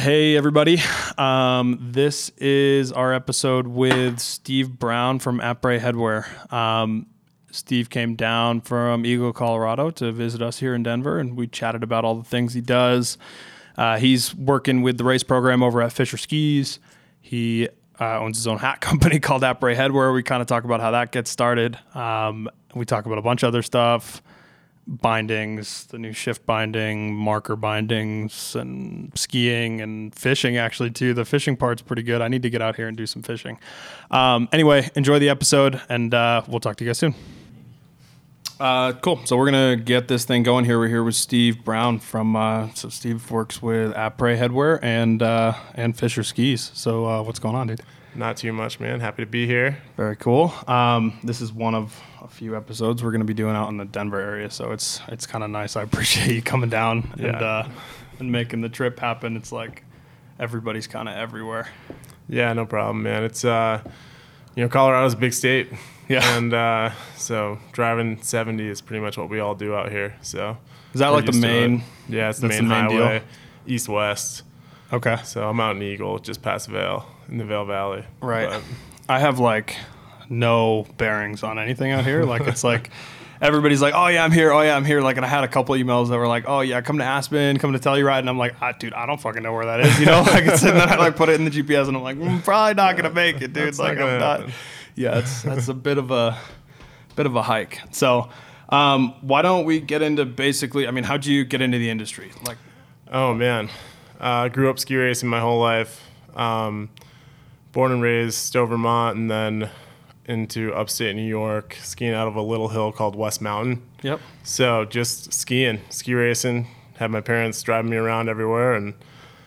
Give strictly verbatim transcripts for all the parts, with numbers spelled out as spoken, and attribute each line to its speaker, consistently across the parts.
Speaker 1: Hey, everybody. Um, this is our episode with Steve Brown from Après Headwear. Um, Steve came down from Eagle, Colorado to visit us here in Denver, and we chatted about all the things he does. Uh, he's working with the race program over at Fisher Skis. He uh, owns his own hat company called Après Headwear. We kind of talk about how that gets started. Um, we talk about a bunch of other stuff. Bindings, the new shift binding, marker bindings, and skiing and fishing, actually, too. The fishing part's pretty good. I need to get out here and do some fishing. Um, anyway, enjoy the episode, and uh, we'll talk to you guys soon. Uh, cool. So we're going to get this thing going here. We're here with Steve Brown from, uh, so Steve works with Après Headwear and uh, and Fisher Skis. So uh, what's going on, dude?
Speaker 2: Not too much, man. Happy to be here.
Speaker 1: Very cool. Um, this is one of a few episodes we're going to be doing out in the Denver area, so it's it's kind of nice. I appreciate you coming down
Speaker 2: yeah.
Speaker 1: and uh, and making the trip happen. It's like everybody's kind of everywhere.
Speaker 2: Yeah, no problem, man. It's uh, you know, Colorado's a big state.
Speaker 1: Yeah,
Speaker 2: and uh, so driving seventy is pretty much what we all do out here. So
Speaker 1: is that like the main?
Speaker 2: Yeah, it's the main, the main highway, east west. Okay. So I'm out in Eagle, just past Vail, in the Vail Valley.
Speaker 1: Right. But I have like no bearings on anything out here. Like it's like everybody's like, oh yeah, I'm here. Oh yeah, I'm here. Like, and I had a couple emails that were like, oh yeah, come to Aspen, come to Telluride, and I'm like, ah, dude, I don't fucking know where that is. You know, like it's, and then I like put it in the G P S, and I'm like, mm, probably not gonna make it, dude.
Speaker 2: That's
Speaker 1: like
Speaker 2: not
Speaker 1: I'm not.
Speaker 2: Happen.
Speaker 1: Yeah, it's that's a bit of a bit of a hike. So, um, why don't we get into basically? I mean, how'd you get into the industry? Like,
Speaker 2: oh man. I uh, grew up ski racing my whole life. Um, born and raised Stowe, Vermont, and then into upstate New York, skiing out of a little hill called West Mountain.
Speaker 1: Yep.
Speaker 2: So just skiing, ski racing. Had my parents driving me around everywhere. And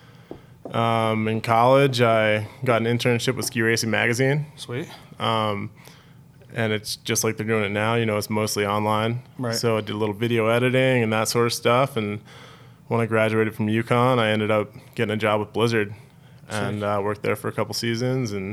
Speaker 2: um, in college, I got an internship with Ski Racing Magazine.
Speaker 1: Sweet.
Speaker 2: Um, and it's just like they're doing it now. You know, it's mostly online.
Speaker 1: Right.
Speaker 2: So I did a little video editing and that sort of stuff. And when I graduated from UConn, I ended up getting a job with Blizzard and uh, worked there for a couple seasons and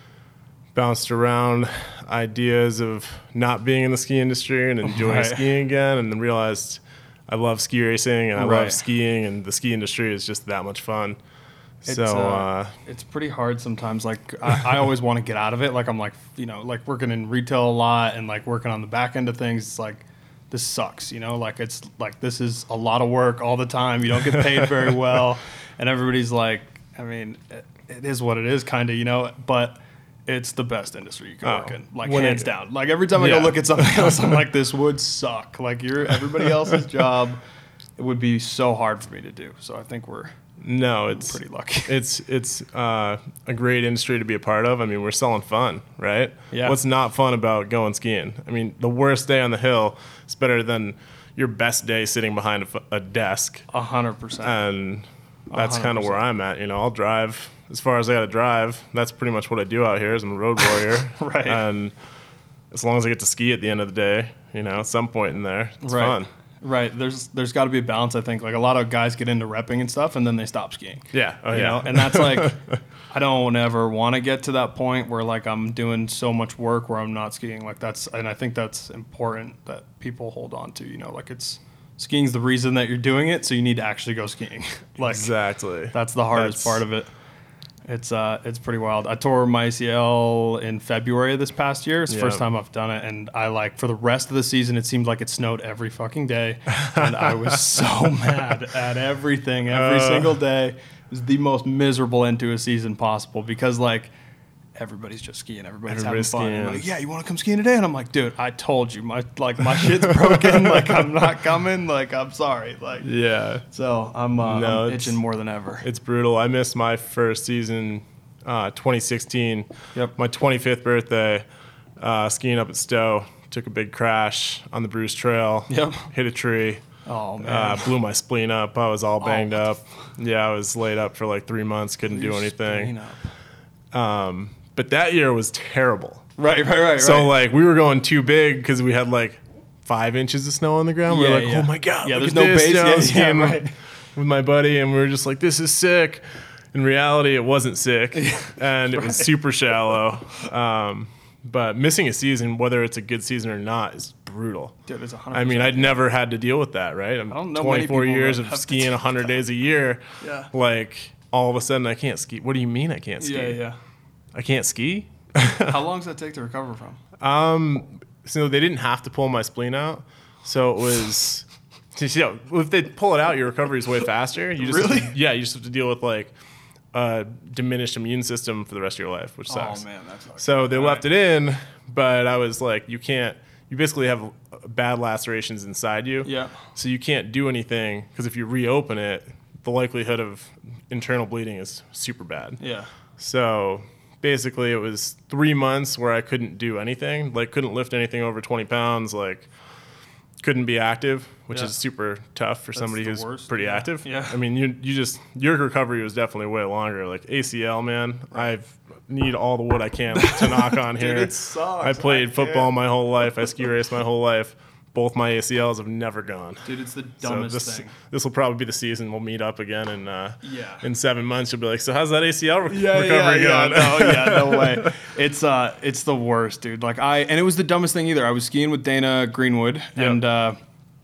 Speaker 2: bounced around ideas of not being in the ski industry and enjoying right. skiing again, and then realized I love ski racing and I right. love skiing, and the ski industry is just that much fun.
Speaker 1: It's,
Speaker 2: so
Speaker 1: uh,
Speaker 2: uh,
Speaker 1: it's pretty hard sometimes. Like I, I always want to get out of it. Like I'm like, you know, like working in retail a lot and like working on the back end of things. It's like, this sucks, you know, like it's like this is a lot of work all the time. You don't get paid very well. And everybody's like, I mean, it, it is what it is kind of, you know, but it's the best industry you can
Speaker 2: oh,
Speaker 1: work in, like hands
Speaker 2: it,
Speaker 1: down. Like every time I
Speaker 2: yeah.
Speaker 1: go look at something else, I'm like, this would suck. Like you're everybody else's job. It would be so hard for me to do. So I think we're
Speaker 2: no, it's
Speaker 1: pretty lucky.
Speaker 2: It's it's uh, a great industry to be a part of. I mean, we're selling fun, right?
Speaker 1: Yeah.
Speaker 2: What's not fun about going skiing? I mean, the worst day on the hill is better than your best day sitting behind a, a desk.
Speaker 1: A hundred percent.
Speaker 2: And that's kind of where I'm at. You know, I'll drive as far as I got to drive. That's pretty much what I do out here. Is I'm a road warrior.
Speaker 1: Right.
Speaker 2: And as long as I get to ski at the end of the day, you know, at some point in there, it's
Speaker 1: right.
Speaker 2: fun.
Speaker 1: Right. There's there's got to be a balance, I think. Like a lot of guys get into repping and stuff, and then they stop skiing.
Speaker 2: Yeah. Oh,
Speaker 1: you
Speaker 2: yeah.
Speaker 1: know? And that's like, I don't ever want to get to that point where like I'm doing so much work where I'm not skiing. Like that's, and I think that's important that people hold on to. You know, like it's skiing's the reason that you're doing it, so you need to actually go skiing. Like
Speaker 2: exactly.
Speaker 1: That's the hardest
Speaker 2: that's...
Speaker 1: part of it. It's uh, it's pretty wild. I tore my A C L in February of this past year. It's the
Speaker 2: yeah.
Speaker 1: first time I've done it, and I like for the rest of the season, it seemed like it snowed every fucking day, and I was so mad at everything every uh, single day. It was the most miserable end to a season possible because like everybody's just skiing, everybody's,
Speaker 2: everybody's
Speaker 1: having fun.
Speaker 2: skiing.
Speaker 1: And like, yeah, you want to come skiing today? And I'm like, dude, I told you, my like my shit's broken. Like I'm not coming. Like I'm sorry. Like
Speaker 2: yeah.
Speaker 1: So I'm, uh,
Speaker 2: no,
Speaker 1: I'm itching more than ever.
Speaker 2: It's brutal. I missed my first season, uh, twenty sixteen.
Speaker 1: Yep.
Speaker 2: My twenty-fifth birthday, uh, skiing up at Stowe. Took a big crash on the Bruce Trail.
Speaker 1: Yep.
Speaker 2: Hit a tree.
Speaker 1: Oh man.
Speaker 2: Uh, blew my spleen up. I was all banged
Speaker 1: oh,
Speaker 2: up. Yeah, I was laid up for like three months. Couldn't do anything. Um, but that year was terrible.
Speaker 1: Right, right, right.
Speaker 2: So
Speaker 1: right.
Speaker 2: like we were going too big because we had like five inches of snow on the ground.
Speaker 1: Yeah,
Speaker 2: we were like,
Speaker 1: yeah.
Speaker 2: oh my god,
Speaker 1: yeah,
Speaker 2: look
Speaker 1: there's
Speaker 2: at
Speaker 1: no
Speaker 2: this.
Speaker 1: base.
Speaker 2: You know,
Speaker 1: Yeah,
Speaker 2: skiing
Speaker 1: yeah, right.
Speaker 2: with my buddy, and we were just like, this is sick. In reality, it wasn't sick, and it
Speaker 1: right.
Speaker 2: was super shallow. Um, but missing a season, whether it's a good season or not, is brutal.
Speaker 1: Dude, it's one hundred percent.
Speaker 2: I mean, I'd never had to deal with that, right? I'm
Speaker 1: I don't know
Speaker 2: twenty-four
Speaker 1: many
Speaker 2: years
Speaker 1: that
Speaker 2: of
Speaker 1: have to
Speaker 2: skiing
Speaker 1: deal
Speaker 2: one hundred
Speaker 1: with
Speaker 2: days a year.
Speaker 1: Yeah.
Speaker 2: Like, all of a sudden I can't ski. What do you mean I can't ski?
Speaker 1: Yeah, yeah.
Speaker 2: I can't ski?
Speaker 1: How long does that take to recover from?
Speaker 2: Um, so they didn't have to pull my spleen out. So it was, you know, if they pull it out, your recovery is way faster. You just
Speaker 1: Really?
Speaker 2: Have to, yeah, you just have to deal with like a diminished immune system for the rest of your life, which sucks.
Speaker 1: Oh man, that sucks.
Speaker 2: So they
Speaker 1: All
Speaker 2: left
Speaker 1: right.
Speaker 2: it in, but I was like, you can't, you basically have bad lacerations inside you.
Speaker 1: Yeah.
Speaker 2: So you can't do anything because if you reopen it, the likelihood of internal bleeding is super bad.
Speaker 1: Yeah.
Speaker 2: So basically it was three months where I couldn't do anything, like couldn't lift anything over twenty pounds, like couldn't be active, which
Speaker 1: Yeah.
Speaker 2: is super tough for
Speaker 1: That's
Speaker 2: somebody
Speaker 1: the
Speaker 2: who's
Speaker 1: worst.
Speaker 2: pretty
Speaker 1: Yeah.
Speaker 2: active.
Speaker 1: Yeah.
Speaker 2: I mean, you you just, your recovery was definitely way longer. Like A C L, man, I've need all the wood I can to knock on here.
Speaker 1: Dude, it sucks.
Speaker 2: I played
Speaker 1: I
Speaker 2: football
Speaker 1: can't.
Speaker 2: my whole life. I ski raced my whole life. Both my A C Ls have never gone.
Speaker 1: Dude, it's the
Speaker 2: So
Speaker 1: dumbest
Speaker 2: this
Speaker 1: thing.
Speaker 2: this will probably be the season we'll meet up again, and uh,
Speaker 1: Yeah.
Speaker 2: in seven months you'll be like, so how's that A C L re-
Speaker 1: Yeah,
Speaker 2: recovery
Speaker 1: yeah,
Speaker 2: going?
Speaker 1: yeah, no, yeah, no way. It's uh, it's the worst, dude. Like I, and it was the dumbest thing either. I was skiing with Dana Greenwood, and uh,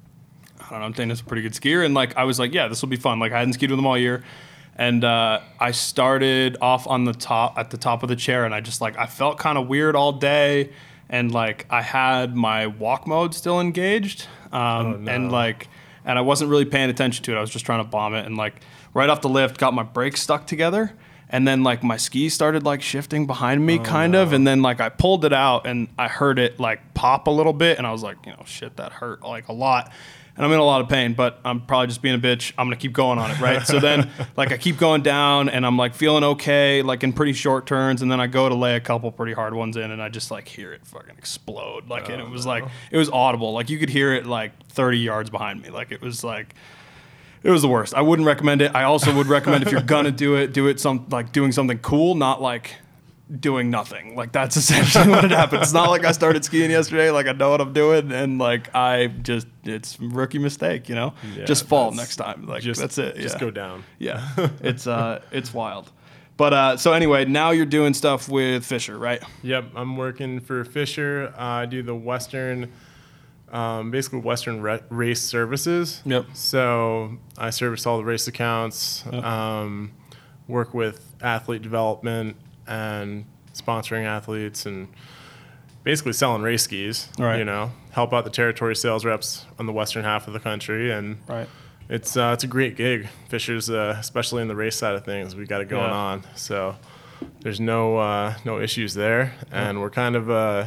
Speaker 1: I don't know, Dana's a pretty good skier, and like I was like, yeah, this will be fun. Like I hadn't skied with him all year, and uh, I started off on the top at the top of the chair, and I just like I felt kind of weird all day, and like I had my walk mode still engaged, um,
Speaker 2: Oh, no.
Speaker 1: and like, and I wasn't really paying attention to it. I was just trying to bomb it, and like right off the lift, got my brakes stuck together. And then like my skis started like shifting behind me kind of. And then like I pulled it out and I heard it like pop a little bit. And I was like, you know, shit, that hurt like a lot. And I'm in a lot of pain, but I'm probably just being a bitch. I'm going to keep going on it, right? So then like I keep going down and I'm like feeling okay, like in pretty short turns. And then I go to lay a couple pretty hard ones in and I just like hear it fucking explode. Like, and it was like, it was audible. Like you could hear it like thirty yards behind me. Like it was like, it was the worst. I wouldn't recommend it. I also would recommend if you're gonna do it, do it some like doing something cool, not like doing nothing. Like that's essentially what had happened. It's not like I started skiing yesterday. Like I know what I'm doing, and like I just it's rookie mistake. You know,
Speaker 2: Yeah,
Speaker 1: just fall
Speaker 2: that's-
Speaker 1: next time. Like
Speaker 2: Just,
Speaker 1: that's it.
Speaker 2: Just
Speaker 1: yeah.
Speaker 2: go down.
Speaker 1: Yeah, it's uh, it's wild. But uh, so anyway, now you're doing stuff with Fisher, right?
Speaker 2: Yep, I'm working for Fisher. Uh, I do the Western, um, basically Western re- race services.
Speaker 1: Yep.
Speaker 2: So I service all the race accounts,
Speaker 1: Yep.
Speaker 2: um, work with athlete development and sponsoring athletes and basically selling race skis.
Speaker 1: Right.
Speaker 2: You know, help out the territory sales reps on the western half of the country, and
Speaker 1: Right.
Speaker 2: it's uh, it's a great gig. Fisher's, uh, especially in the race side of things, we got it going
Speaker 1: Yeah.
Speaker 2: on. So there's no uh, no issues there, and we're kind of uh,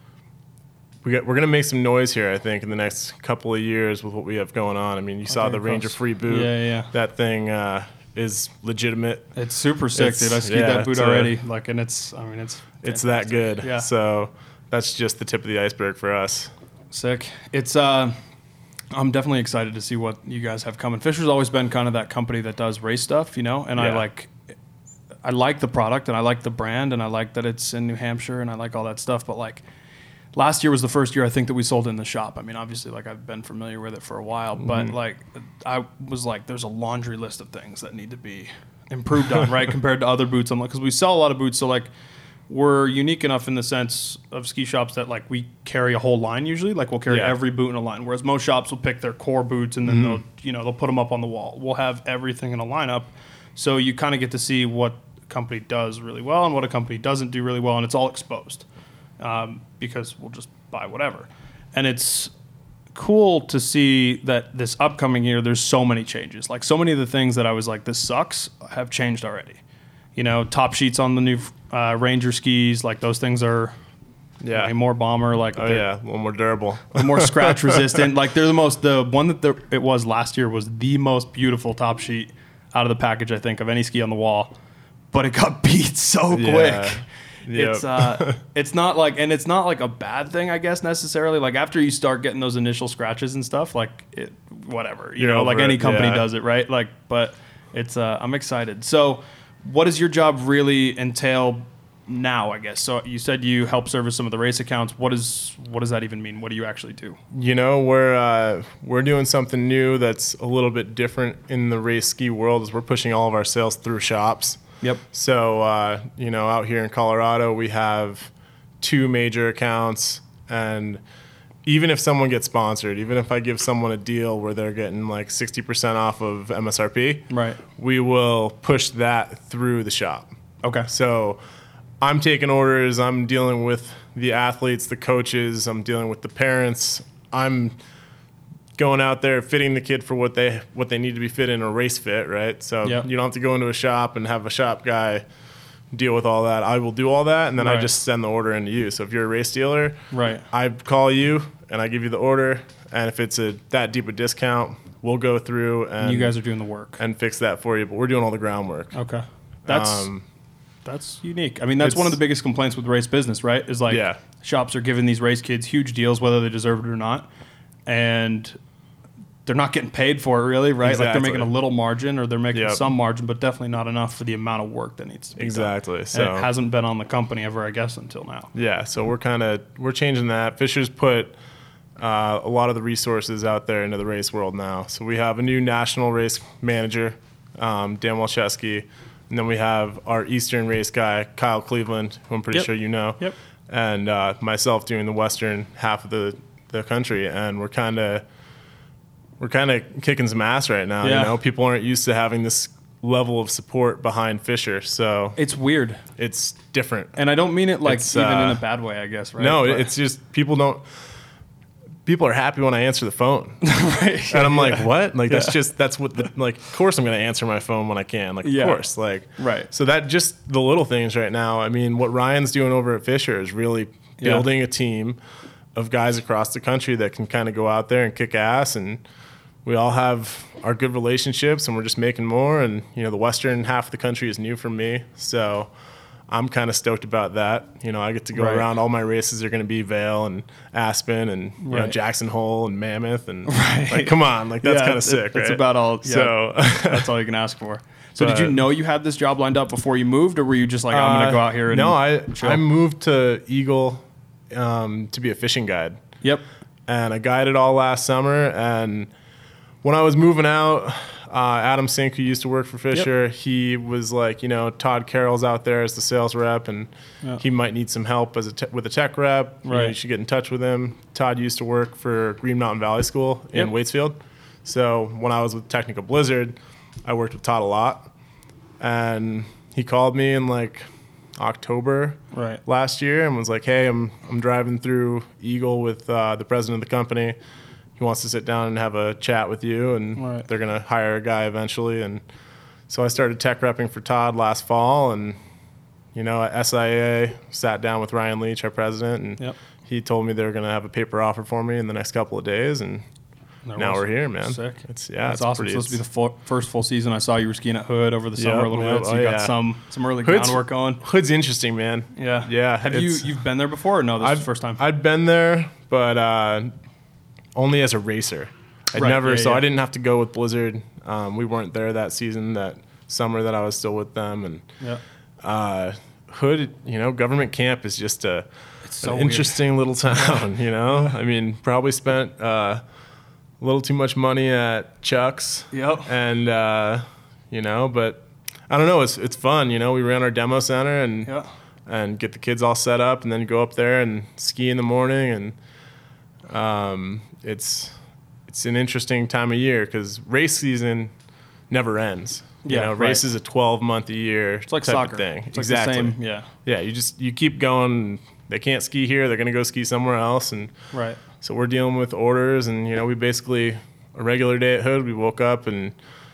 Speaker 2: we got we're gonna make some noise here. I think in the next couple of years with what we have going on. I mean, you saw
Speaker 1: Okay,
Speaker 2: the Ranger
Speaker 1: close.
Speaker 2: Free boot.
Speaker 1: Yeah, yeah.
Speaker 2: That thing uh, is legitimate.
Speaker 1: It's super sick,
Speaker 2: It's-
Speaker 1: dude. I skied
Speaker 2: yeah,
Speaker 1: that boot
Speaker 2: it's a-
Speaker 1: already. Like, and it's I mean it's
Speaker 2: It's that good.
Speaker 1: Yeah.
Speaker 2: So that's just the tip of the iceberg for us.
Speaker 1: Sick. It's uh I'm definitely excited to see what you guys have coming. Fisher's always been kind of that company that does race stuff, you know, and I
Speaker 2: Yeah.
Speaker 1: like I like the product and I like the brand and I like that it's in New Hampshire and I like all that stuff, but like last year was the first year I think that we sold in the shop. I mean, obviously like I've been familiar with it for a while, but like I was like there's a laundry list of things that need to be improved on, right, compared to other boots. I'm like, cuz we sell a lot of boots, so like we're unique enough in the sense of ski shops that like we carry a whole line usually. Like we'll carry
Speaker 2: Yeah.
Speaker 1: every boot in a line, whereas most shops will pick their core boots and then they'll you know they'll put them up on the wall. We'll have everything in a lineup, so you kind of get to see what a company does really well and what a company doesn't do really well, and it's all exposed um, because we'll just buy whatever. And it's cool to see that this upcoming year there's so many changes. Like so many of the things that I was like this sucks have changed already. You know, top sheets on the new uh, Ranger skis, like those things are
Speaker 2: Yeah.
Speaker 1: way more bomber, like
Speaker 2: Oh
Speaker 1: they're
Speaker 2: yeah, a little more durable.
Speaker 1: more scratch resistant. Like they're the most, the one that the, it was last year was the most beautiful top sheet out of the package, I think, of any ski on the wall. But it got beat so
Speaker 2: Yeah.
Speaker 1: quick.
Speaker 2: Yep.
Speaker 1: It's uh, it's not like, and it's not like a bad thing, I guess necessarily. Like after you start getting those initial scratches and stuff, like it, whatever, you
Speaker 2: You're
Speaker 1: know, like
Speaker 2: over
Speaker 1: any
Speaker 2: it,
Speaker 1: company
Speaker 2: yeah.
Speaker 1: does it, right? Like, but it's uh, I'm excited. So, what does your job really entail now? I guess so. You said you help service some of the race accounts. What is what does that even mean? What do you actually do?
Speaker 2: You know, we're uh, we're doing something new that's a little bit different in the race ski world. Is we're pushing all of our sales through shops.
Speaker 1: Yep.
Speaker 2: So uh, you know, out here in Colorado, we have two major accounts, and even if someone gets sponsored, even if I give someone a deal where they're getting like sixty percent off of M S R P,
Speaker 1: Right.
Speaker 2: we will push that through the shop.
Speaker 1: Okay.
Speaker 2: So I'm taking orders. I'm dealing with the athletes, the coaches. I'm dealing with the parents. I'm going out there fitting the kid for what they what they need to be fit in a race fit, right? So
Speaker 1: Yep.
Speaker 2: you don't have to go into a shop and have a shop guy deal with all that. I will do all that, and then
Speaker 1: Right.
Speaker 2: I just send the order into you. So if you're a race dealer,
Speaker 1: Right.
Speaker 2: I call you and I give you the order, and if it's a that deep a discount, we'll go through and
Speaker 1: You guys are doing the work.
Speaker 2: and fix that for you. But we're doing all the groundwork.
Speaker 1: Okay. That's
Speaker 2: Um,
Speaker 1: that's unique. I mean, that's
Speaker 2: it's-
Speaker 1: one of the biggest complaints with race business, right? Is like
Speaker 2: Yeah.
Speaker 1: shops are giving these race kids huge deals, whether they deserve it or not, and they're not getting paid for it, really, right? Like they're
Speaker 2: Exactly.
Speaker 1: making a little margin, or they're making
Speaker 2: Yep.
Speaker 1: some margin, but definitely not enough for the amount of work that needs to be
Speaker 2: Exactly.
Speaker 1: done.
Speaker 2: So
Speaker 1: And it hasn't been on the company ever, I guess, until now.
Speaker 2: Yeah, so we're kind of we're changing that. Fisher's put uh, a lot of the resources out there into the race world now. So we have a new national race manager, um, Dan Walczewski, and then we have our Eastern race guy, Kyle Cleveland, who I'm pretty
Speaker 1: Yep.
Speaker 2: sure you know,
Speaker 1: Yep.
Speaker 2: and uh, myself doing the Western half of the, the country, and we're kind of we're kind of kicking some ass right now.
Speaker 1: Yeah.
Speaker 2: You know, people aren't used to having this level of support behind Fisher, so
Speaker 1: It's weird,
Speaker 2: it's different.
Speaker 1: and I don't mean it like
Speaker 2: It's,
Speaker 1: even
Speaker 2: uh,
Speaker 1: in a bad way, I guess, right?
Speaker 2: No,
Speaker 1: But-
Speaker 2: it's just people don't. People are happy when I answer the phone,
Speaker 1: right.
Speaker 2: and I'm like, "What?" Like that's
Speaker 1: Yeah.
Speaker 2: just that's what. The, like, of course I'm going to answer my phone when I can. Like,
Speaker 1: Yeah.
Speaker 2: of course, like,
Speaker 1: Right.
Speaker 2: So that just the little things right now. I mean, what Ryan's doing over at Fisher is really
Speaker 1: Yeah.
Speaker 2: building a team of guys across the country that can kind of go out there and kick ass, and we all have our good relationships, and we're just making more. And you know, the western half of the country is new for me, so I'm kind of stoked about that. You know, I get to go
Speaker 1: Right.
Speaker 2: around. All my races are going to be Vail and Aspen and you know,
Speaker 1: Right.
Speaker 2: Jackson Hole and Mammoth and
Speaker 1: Right.
Speaker 2: like, come on, like that's
Speaker 1: Yeah,
Speaker 2: kind of
Speaker 1: it-
Speaker 2: sick,
Speaker 1: That's
Speaker 2: right?
Speaker 1: about all. Yeah,
Speaker 2: So
Speaker 1: that's all you can ask for. So did you
Speaker 2: But-
Speaker 1: know you had this job lined up before you moved, or were you just like, I'm going to go out here and
Speaker 2: no, I
Speaker 1: chill?
Speaker 2: I moved to Eagle um, to be a fishing guide,
Speaker 1: Yep.
Speaker 2: and I guided all last summer. And when I was moving out, uh, Adam Sink, who used to work for Fisher, he was like, you know, Todd Carroll's out there as the sales rep, and
Speaker 1: Yeah.
Speaker 2: he might need some help as a te- with a tech rep. You know,
Speaker 1: Right.
Speaker 2: you should get in touch with him. Todd used to work for Green Mountain Valley School in
Speaker 1: Yep.
Speaker 2: Waitsfield. So when I was with Technical Blizzard, I worked with Todd a lot, and he called me in like October
Speaker 1: Right.
Speaker 2: last year and was like, "Hey, I'm I'm driving through Eagle with uh, the president of the company. He wants to sit down and have a chat with you, and
Speaker 1: Right.
Speaker 2: they're gonna hire a guy eventually." And so I started tech repping for Todd last fall, and you know, at S I A, sat down with Ryan Leach, our president, and
Speaker 1: Yep.
Speaker 2: he told me they were gonna have a paper offer for me in the next couple of days, and
Speaker 1: There
Speaker 2: now
Speaker 1: was.
Speaker 2: we're here, man.
Speaker 1: Sick.
Speaker 2: It's yeah,
Speaker 1: That's
Speaker 2: it's
Speaker 1: awesome.
Speaker 2: Pretty,
Speaker 1: It's supposed to be the
Speaker 2: it's-
Speaker 1: full, first full season I saw you were skiing at Hood over the summer
Speaker 2: Yep,
Speaker 1: a little
Speaker 2: yep.
Speaker 1: bit. So
Speaker 2: Oh,
Speaker 1: you got
Speaker 2: yeah.
Speaker 1: some some early
Speaker 2: Hood's-
Speaker 1: groundwork going.
Speaker 2: Hood's interesting, man.
Speaker 1: Yeah.
Speaker 2: Yeah,
Speaker 1: Have you
Speaker 2: it's-
Speaker 1: you've been there before or no? This is
Speaker 2: I've,
Speaker 1: the first time.
Speaker 2: I'd been there, but uh, only as a racer. I'd
Speaker 1: Right,
Speaker 2: never,
Speaker 1: yeah,
Speaker 2: so
Speaker 1: yeah.
Speaker 2: I didn't have to go with Blizzard. Um, we weren't there that season, that summer that I was still with them. And
Speaker 1: yeah.
Speaker 2: uh, Hood, you know, government camp is just a
Speaker 1: so
Speaker 2: an
Speaker 1: weird.
Speaker 2: interesting little town. You know, I mean, probably spent uh, a little too much money at Chuck's.
Speaker 1: Yep.
Speaker 2: And uh, you know, but I don't know. It's it's fun. You know, we ran our demo center and
Speaker 1: Yeah.
Speaker 2: and get the kids all set up, and then go up there and ski in the morning. And um, it's it's an interesting time of year because race season never ends. You
Speaker 1: Yeah,
Speaker 2: know,
Speaker 1: right.
Speaker 2: race is a twelve month a year
Speaker 1: It's like
Speaker 2: type
Speaker 1: soccer
Speaker 2: of thing.
Speaker 1: It's like
Speaker 2: exactly.
Speaker 1: the same. Yeah.
Speaker 2: Yeah, you just you keep going. They can't ski here; they're going to go ski somewhere else, and
Speaker 1: Right.
Speaker 2: so we're dealing with orders. And you know, we basically a regular day at Hood. We woke up and.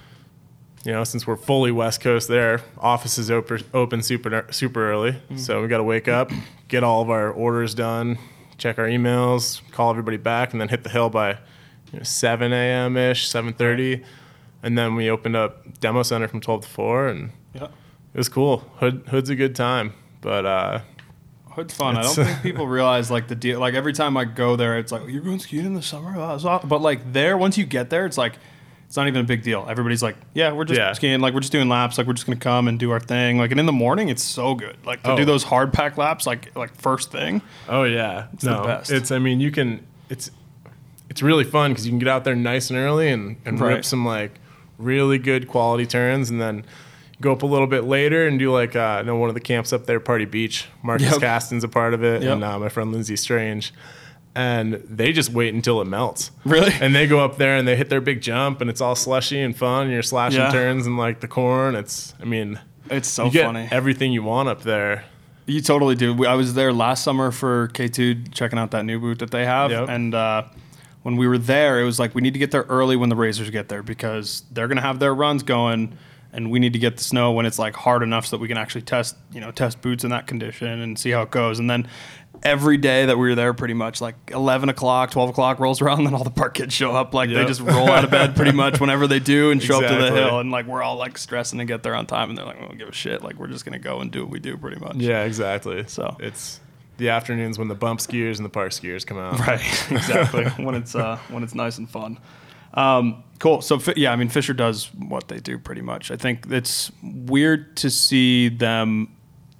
Speaker 2: You know, since we're fully West Coast there, offices open, open super super early.
Speaker 1: Mm-hmm.
Speaker 2: So we got to wake up, get all of our orders done, check our emails, call everybody back, and then hit the hill by you know, seven a.m. ish, seven thirty. And then we opened up Demo Center from twelve to four, and
Speaker 1: Yeah.
Speaker 2: it was cool. Hood Hood's a good time, but uh,
Speaker 1: Hood's fun. I
Speaker 2: It's-
Speaker 1: don't think people realize like the deal. Like every time I go there, it's like you're going skiing in the summer, oh, that's awesome." But like there, once you get there, it's like it's not even a big deal. Everybody's like, yeah, we're just
Speaker 2: Yeah.
Speaker 1: skiing. Like we're just doing laps. Like we're just gonna come and do our thing. Like and in the morning, it's so good. Like to
Speaker 2: Oh.
Speaker 1: do those hard pack laps, like like first thing.
Speaker 2: oh yeah, it's
Speaker 1: the best.
Speaker 2: It's I mean you can it's it's really fun because you can get out there nice and early and, and
Speaker 1: Right.
Speaker 2: rip some like really good quality turns, and then go up a little bit later and do like uh, I know one of the camps up there, Party Beach. Marcus
Speaker 1: Yep.
Speaker 2: Caston's a part of it,
Speaker 1: Yep.
Speaker 2: and uh, my friend Lindsay Strange. and they just wait until it melts.
Speaker 1: Really?
Speaker 2: And they go up there and they hit their big jump, and it's all slushy and fun. And you're slashing
Speaker 1: Yeah.
Speaker 2: turns and like the corn. It's, I mean,
Speaker 1: It's so
Speaker 2: you get
Speaker 1: funny.
Speaker 2: everything you want up there.
Speaker 1: You totally do. We- I was there last summer for K two checking out that new boot that they have.
Speaker 2: Yep.
Speaker 1: And uh, when we were there, it was like, we need to get there early when the racers get there because they're going to have their runs going. And we need to get the snow when it's like hard enough so that we can actually test, you know, test boots in that condition and see how it goes. And then every day that we were there, pretty much like eleven o'clock, twelve o'clock rolls around, and then all the park kids show up. Like
Speaker 2: Yep.
Speaker 1: they just roll out of bed pretty much whenever they do and show up to the
Speaker 2: Exactly.
Speaker 1: hill. And like we're all like stressing to get there on time. And they're like, we don't give a shit. Like we're just going to go and do what we do pretty much.
Speaker 2: Yeah, exactly.
Speaker 1: So.
Speaker 2: It's the afternoons when the bump skiers and the park skiers come out.
Speaker 1: Right, exactly. when it's uh, when it's nice and fun. Um, cool. So Fi- yeah, I mean Fisher does what they do pretty much. I think it's weird to see them,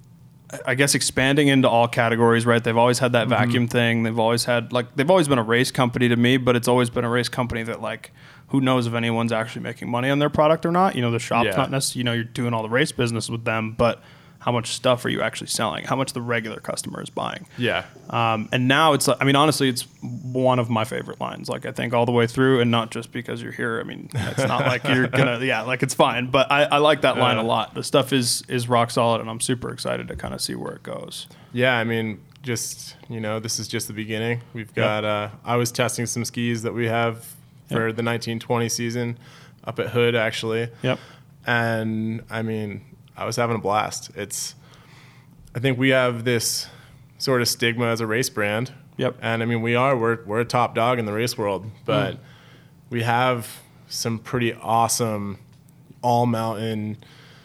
Speaker 1: I guess, expanding into all categories. Right? They've always had that
Speaker 2: Mm-hmm.
Speaker 1: vacuum thing. They've always had like they've always been a race company to me, but it's always been a race company that like who knows if anyone's actually making money on their product or not. You know, the shop's
Speaker 2: Yeah.
Speaker 1: not necessarily, you know, you're doing all the race business with them, but how much stuff are you actually selling? How much the regular customer is buying?
Speaker 2: Yeah.
Speaker 1: Um, and now it's, I mean, honestly, it's one of my favorite lines. Like, I think all the way through, and not just because you're here. I mean, it's not like you're gonna, yeah, like it's fine. But I, I like that line a lot. The stuff is is rock solid, and I'm super excited to kind of see where it goes.
Speaker 2: Yeah, I mean, just, you know, this is just the beginning. We've got, uh, I was testing some skis that we have for
Speaker 1: Yep.
Speaker 2: the nineteen twenty season up at Hood, actually.
Speaker 1: Yep.
Speaker 2: And, I mean, I was having a blast. It's, I think we have this sort of stigma as a race brand.
Speaker 1: Yep.
Speaker 2: And, I mean, we are, we're, we're a top dog in the race world, but
Speaker 1: Mm.
Speaker 2: we have some pretty awesome all-mountain,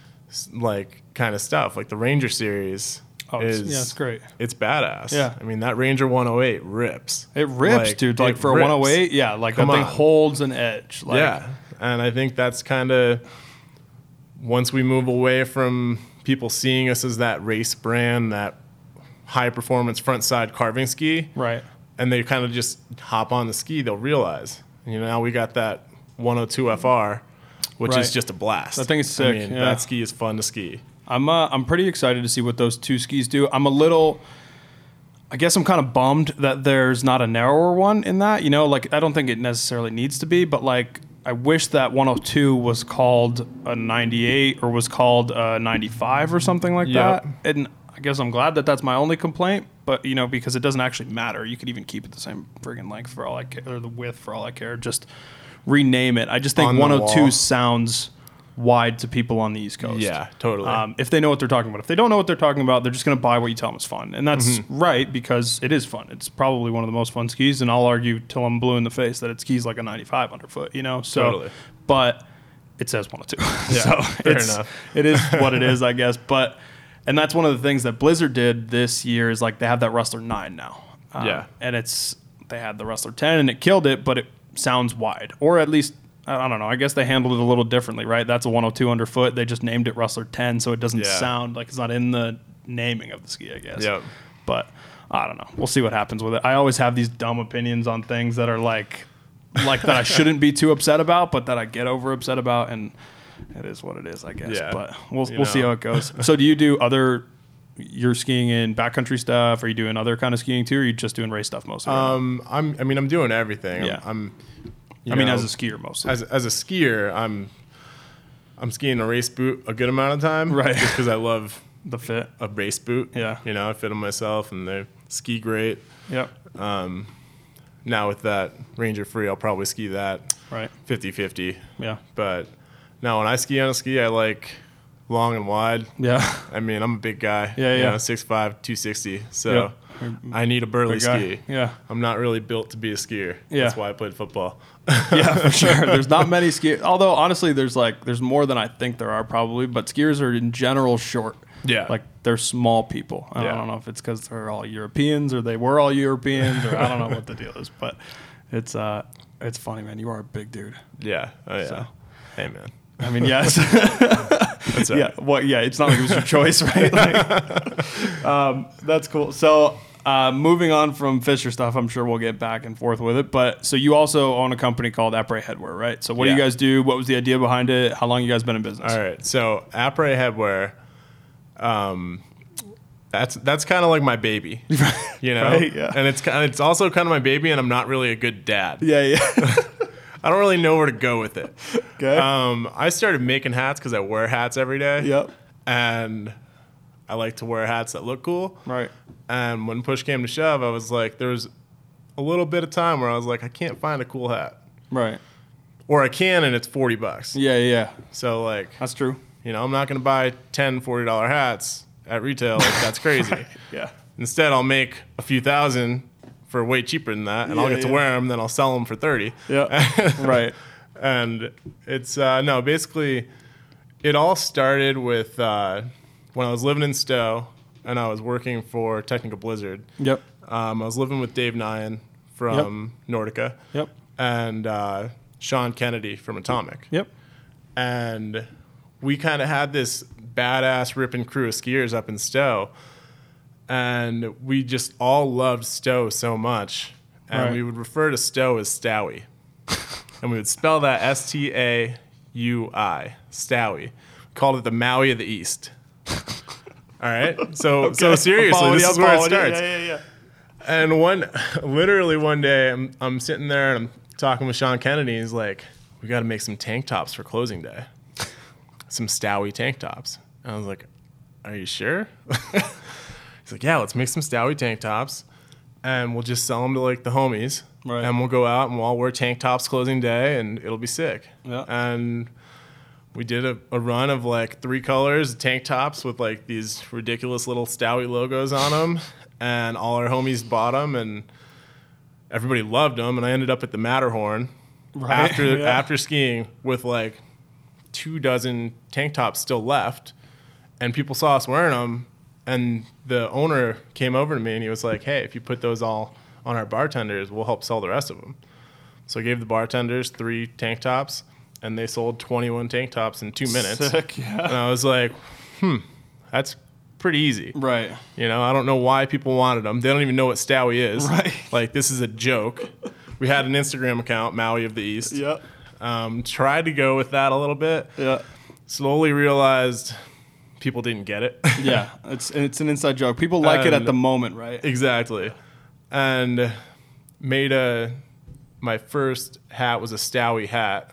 Speaker 2: like, kind of stuff. Like the Ranger series.
Speaker 1: Oh, it's,
Speaker 2: is
Speaker 1: yeah, it's great.
Speaker 2: It's badass.
Speaker 1: Yeah.
Speaker 2: I mean, that Ranger one oh eight rips.
Speaker 1: It rips,
Speaker 2: Like,
Speaker 1: dude. Like
Speaker 2: it
Speaker 1: for
Speaker 2: rips.
Speaker 1: a one oh eight, yeah, like
Speaker 2: Come
Speaker 1: that thing
Speaker 2: on.
Speaker 1: holds an edge. Like,
Speaker 2: Yeah. And I think that's kind of, once we move away from people seeing us as that race brand, that high performance front side carving ski,
Speaker 1: right.
Speaker 2: and they kind of just hop on the ski, they'll realize, you know, now we got that one oh two F R, which
Speaker 1: Right.
Speaker 2: is just a blast.
Speaker 1: That thing is sick,
Speaker 2: I mean,
Speaker 1: yeah.
Speaker 2: that ski is fun to ski.
Speaker 1: I'm uh, I'm pretty excited to see what those two skis do. I'm a little, I guess I'm kind of bummed that there's not a narrower one in that. You know, like I don't think it necessarily needs to be, but like I wish that one oh two was called a ninety-eight or was called a ninety-five or something like
Speaker 2: Yep.
Speaker 1: that. And I guess I'm glad that that's my only complaint. But you know, because it doesn't actually matter. You could even keep it the same friggin' length for all I care, or the width for all I care. Just rename it. I just think
Speaker 2: On the
Speaker 1: one oh two
Speaker 2: wall.
Speaker 1: sounds wide to people on the East Coast.
Speaker 2: Yeah, totally.
Speaker 1: Um, if they know what they're talking about. If they don't know what they're talking about, they're just going to buy what you tell them is fun. And that's
Speaker 2: Mm-hmm.
Speaker 1: right, because it is fun. It's probably one of the most fun skis, and I'll argue till I'm blue in the face that it skis like a ninety-five underfoot, you know? So,
Speaker 2: Totally.
Speaker 1: But it says one oh two.
Speaker 2: Yeah,
Speaker 1: so
Speaker 2: fair
Speaker 1: it's,
Speaker 2: enough.
Speaker 1: it is what it is, I guess. But, and that's one of the things that Blizzard did this year is like they have that Rustler nine now. Um,
Speaker 2: Yeah.
Speaker 1: And it's, they had the Rustler ten and it killed it, but it sounds wide. Or at least, I don't know. I guess they handled it a little differently, right? That's a one oh two underfoot. They just named it Rustler ten, so it doesn't
Speaker 2: Yeah.
Speaker 1: sound like it's not in the naming of the ski, I guess.
Speaker 2: Yep.
Speaker 1: But I don't know. We'll see what happens with it. I always have these dumb opinions on things that are like, like that I shouldn't be too upset about, but that I get over upset about, and it is what it is, I guess.
Speaker 2: Yeah.
Speaker 1: But we'll
Speaker 2: You
Speaker 1: we'll see
Speaker 2: know.
Speaker 1: how it goes. So, do you do other? You're skiing in backcountry stuff? Are you doing other kind of skiing too? Or are you just doing race stuff mostly?
Speaker 2: Um, I'm. I mean, I'm doing everything.
Speaker 1: Yeah.
Speaker 2: I'm. I'm you
Speaker 1: I mean,
Speaker 2: know,
Speaker 1: as a skier mostly.
Speaker 2: as as a skier, I'm. I'm skiing a race boot a good amount of time,
Speaker 1: Right.
Speaker 2: Just because I love
Speaker 1: the fit.
Speaker 2: a race boot.
Speaker 1: Yeah.
Speaker 2: You know, I fit them myself, and they ski great.
Speaker 1: Yep.
Speaker 2: Now with that Ranger Free, I'll probably ski that
Speaker 1: Right.
Speaker 2: fifty-fifty.
Speaker 1: Yeah.
Speaker 2: But now when I ski on a ski, I like long and wide.
Speaker 1: Yeah.
Speaker 2: I mean, I'm a big guy.
Speaker 1: Yeah,
Speaker 2: you
Speaker 1: yeah.
Speaker 2: know, six five, two sixty. So
Speaker 1: Yeah.
Speaker 2: I need a burly
Speaker 1: Big guy.
Speaker 2: ski.
Speaker 1: Yeah.
Speaker 2: I'm not really built to be a skier.
Speaker 1: Yeah.
Speaker 2: That's why I played football.
Speaker 1: Yeah, for sure. There's not many skiers. Although honestly, there's like there's more than I think there are probably. But skiers are in general short.
Speaker 2: Yeah.
Speaker 1: Like they're small people. I
Speaker 2: Yeah.
Speaker 1: don't know if it's because they're all Europeans or they were all Europeans or I don't know what the deal is. But it's uh it's funny, man. You are a big dude.
Speaker 2: Yeah. Oh, yeah.
Speaker 1: So.
Speaker 2: Hey, man.
Speaker 1: I mean, yes.
Speaker 2: That's
Speaker 1: Yeah. Well, yeah. It's not like it was your choice, right? Like, um, that's cool. So. Uh, moving on from Fisher stuff, I'm sure we'll get back and forth with it. But so you also own a company called Après Headwear, right? So what do you
Speaker 2: Yeah.
Speaker 1: guys do? What was the idea behind it? How long you guys been in business?
Speaker 2: All right. So Après Headwear, um, that's that's kind of like my baby, you know.
Speaker 1: Right, yeah.
Speaker 2: And it's kind it's also kind of my baby, and I'm not really a good dad.
Speaker 1: Yeah, yeah.
Speaker 2: I don't really know where to go with it.
Speaker 1: Okay.
Speaker 2: Um, I started making hats because I wear hats every day.
Speaker 1: Yep.
Speaker 2: And I like to wear hats that look cool.
Speaker 1: Right.
Speaker 2: And when push came to shove, I was like, there was a little bit of time where I was like, I can't find a cool hat.
Speaker 1: Right.
Speaker 2: Or I can, and it's forty bucks.
Speaker 1: Yeah, yeah.
Speaker 2: So, like,
Speaker 1: That's true.
Speaker 2: you know, I'm not going to buy ten forty dollar hats at retail. Like, that's crazy.
Speaker 1: Right. Yeah.
Speaker 2: Instead, I'll make a few thousand for way cheaper than that, and
Speaker 1: Yeah,
Speaker 2: I'll get to
Speaker 1: yeah.
Speaker 2: wear them, then I'll sell them for thirty.
Speaker 1: Yeah. Right.
Speaker 2: And it's, uh, no, basically, it all started with uh, when I was living in Stowe, and I was working for Technical Blizzard.
Speaker 1: Yep.
Speaker 2: Um, I was living with Dave Nyan from Nordica.
Speaker 1: Yep.
Speaker 2: And uh, Sean Kennedy from Atomic.
Speaker 1: Yep.
Speaker 2: And we kind of had this badass ripping crew of skiers up in Stowe. And we just all loved Stowe so much. And
Speaker 1: Right.
Speaker 2: we would refer to Stowe as Stowie. And we would spell that S T A U I, Stowie. We called it the Maui of the East. All right? So, so seriously, this is where it starts.
Speaker 1: Yeah, yeah, yeah.
Speaker 2: And one, literally one day, I'm I'm sitting there and I'm talking with Sean Kennedy. He's like, "We got to make some tank tops for closing day, some Stowie tank tops." And I was like, "Are you sure?" He's like, "Yeah, let's make some Stowie tank tops, and we'll just sell them to like the homies,
Speaker 1: Right.
Speaker 2: and we'll go out and we'll all wear tank tops closing day, and it'll be sick."
Speaker 1: Yeah.
Speaker 2: And we did a, a run of like three colors tank tops with like these ridiculous little Stowie logos on them. And all our homies bought them, and everybody loved them. And I ended up at the Matterhorn
Speaker 1: Right,
Speaker 2: after
Speaker 1: yeah.
Speaker 2: after skiing with like two dozen tank tops still left, and people saw us wearing them. And the owner came over to me, and he was like, "Hey, if you put those all on our bartenders, we'll help sell the rest of them." So I gave the bartenders three tank tops, and they sold twenty-one tank tops in two minutes.
Speaker 1: Sick, yeah.
Speaker 2: And I was like, "Hmm, that's pretty easy."
Speaker 1: Right.
Speaker 2: You know, I don't know why people wanted them. They don't even know what Stowie is.
Speaker 1: Right.
Speaker 2: Like, this is a joke. We had an Instagram account, Maui of the East.
Speaker 1: Yep.
Speaker 2: Um, tried to go with that a little bit.
Speaker 1: Yeah.
Speaker 2: Slowly realized people didn't get it.
Speaker 1: Yeah. It's it's an inside joke. People like it at
Speaker 2: And-
Speaker 1: the moment, right?
Speaker 2: Exactly. And made a, my first hat was a Stowie hat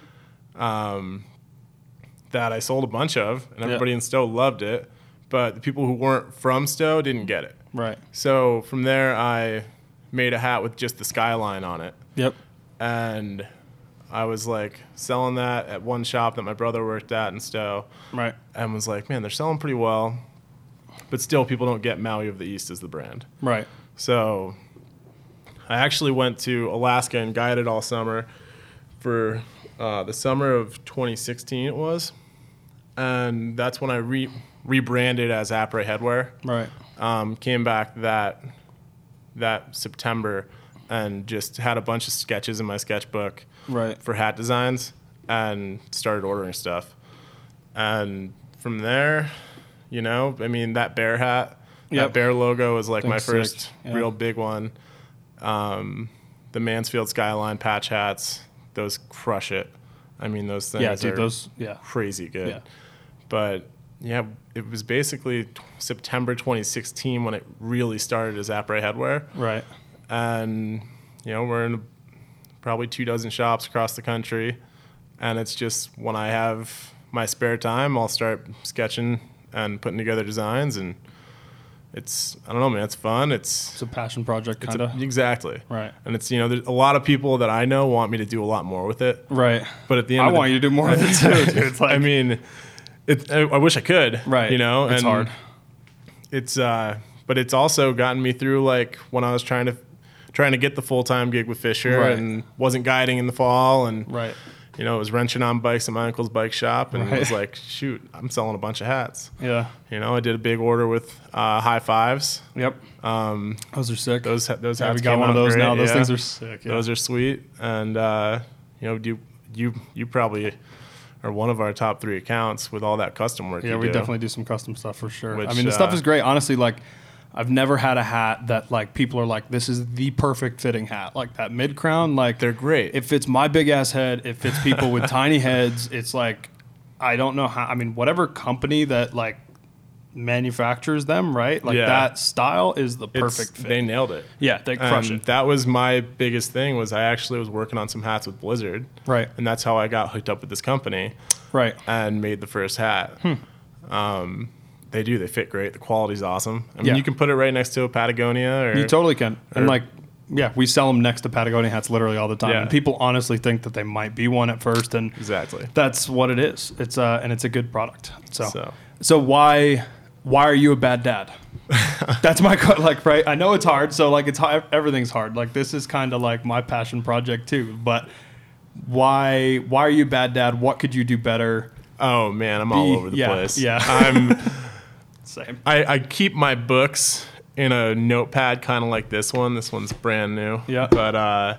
Speaker 2: um, that I sold a bunch of, and everybody in Stowe loved it. But the people who weren't from Stowe didn't get it.
Speaker 1: Right.
Speaker 2: So from there, I made a hat with just the skyline on it.
Speaker 1: Yep.
Speaker 2: And I was like selling that at one shop that my brother worked at in Stowe,
Speaker 1: Right.
Speaker 2: and was like, man, they're selling pretty well. But still, people don't get Maui of the East as the brand.
Speaker 1: Right.
Speaker 2: So I actually went to Alaska and guided all summer for uh, the summer of twenty sixteen, it was. And that's when I re- rebranded as Après Headwear.
Speaker 1: Right.
Speaker 2: Um, came back that that September and just had a bunch of sketches in my sketchbook
Speaker 1: Right.
Speaker 2: for hat designs and started ordering stuff. And from there, you know, I mean, that bear hat,
Speaker 1: Yep.
Speaker 2: that bear logo was like my
Speaker 1: Thing's sick.
Speaker 2: first
Speaker 1: Yeah.
Speaker 2: real big one. Um, the Mansfield Skyline patch hats, those crush it. I mean, those things
Speaker 1: Yeah, dude,
Speaker 2: are
Speaker 1: those yeah.
Speaker 2: crazy good.
Speaker 1: Yeah.
Speaker 2: But yeah, it was basically t- September twenty sixteen when it really started as Après Headwear.
Speaker 1: Right.
Speaker 2: And, you know, we're in probably two dozen shops across the country. And it's just when I have my spare time, I'll start sketching and putting together designs. And it's, I don't know, man, it's fun. It's,
Speaker 1: It's a passion project,
Speaker 2: it's
Speaker 1: kind
Speaker 2: a,
Speaker 1: of.
Speaker 2: exactly.
Speaker 1: Right.
Speaker 2: And it's, you know, there's a lot of people that I know want me to do a lot more with it.
Speaker 1: Right.
Speaker 2: But at the end
Speaker 1: I
Speaker 2: of the
Speaker 1: want you to do more of it too, dude. It's like,
Speaker 2: I mean, it, I, I wish I could.
Speaker 1: right.
Speaker 2: You know,
Speaker 1: it's
Speaker 2: and
Speaker 1: hard.
Speaker 2: It's, uh, but it's also gotten me through like when I was trying to, trying to get the full time gig with Fisher
Speaker 1: Right.
Speaker 2: and wasn't guiding in the fall, and
Speaker 1: Right.
Speaker 2: you know, I was wrenching on bikes at my uncle's bike shop, and
Speaker 1: Right.
Speaker 2: was like, shoot, I'm selling a bunch of hats.
Speaker 1: Yeah.
Speaker 2: You know, I did a big order with uh, High Fives.
Speaker 1: Yep.
Speaker 2: Um,
Speaker 1: Those are sick.
Speaker 2: those ha- those
Speaker 1: yeah,
Speaker 2: hats
Speaker 1: we got
Speaker 2: came
Speaker 1: one of
Speaker 2: out
Speaker 1: those
Speaker 2: great,
Speaker 1: now. Those
Speaker 2: yeah.
Speaker 1: things are sick. Yeah.
Speaker 2: Those are sweet, and uh, you know, you you you probably are one of our top three accounts with all that custom work.
Speaker 1: Yeah,
Speaker 2: you
Speaker 1: we
Speaker 2: do.
Speaker 1: definitely do some custom stuff for sure.
Speaker 2: Which,
Speaker 1: I mean, the stuff
Speaker 2: uh,
Speaker 1: is great. Honestly, like, I've never had a hat that, like, people are like, this is the perfect fitting hat. Like, that mid crown, like,
Speaker 2: They're great.
Speaker 1: it fits my big ass head. It fits people with tiny heads. It's like, I don't know how, I mean, whatever company that, like, manufactures them, right? Like
Speaker 2: Yeah.
Speaker 1: that style is the
Speaker 2: It's-
Speaker 1: perfect fit.
Speaker 2: They nailed it.
Speaker 1: Yeah, they crush
Speaker 2: And
Speaker 1: it.
Speaker 2: that was my biggest thing was I actually was working on some hats with Blizzard.
Speaker 1: Right.
Speaker 2: And that's how I got hooked up with this company
Speaker 1: Right.
Speaker 2: and made the first hat.
Speaker 1: Hmm.
Speaker 2: Um, they do. They fit great. The quality's awesome. I mean,
Speaker 1: Yeah.
Speaker 2: you can put it right next to a Patagonia. Or,
Speaker 1: You totally can. And
Speaker 2: or-
Speaker 1: like, yeah, we sell them next to Patagonia hats literally all the time.
Speaker 2: Yeah.
Speaker 1: And people honestly think that they might be one at first, and
Speaker 2: Exactly.
Speaker 1: that's what it is. It's uh, and it's a good product. So, so,
Speaker 2: So.
Speaker 1: why why are you a bad dad? That's my que- like right. I know it's hard. So like it's hard, everything's hard. Like this is kind of like my passion project too. But why why are you a bad dad? What could you do better?
Speaker 2: Oh man, I'm all
Speaker 1: Be-
Speaker 2: over the
Speaker 1: yeah,
Speaker 2: place.
Speaker 1: yeah.
Speaker 2: I'm.
Speaker 1: Same.
Speaker 2: I, I keep my books in a notepad, kind of like this one. This one's brand new.
Speaker 1: Yeah.
Speaker 2: But uh,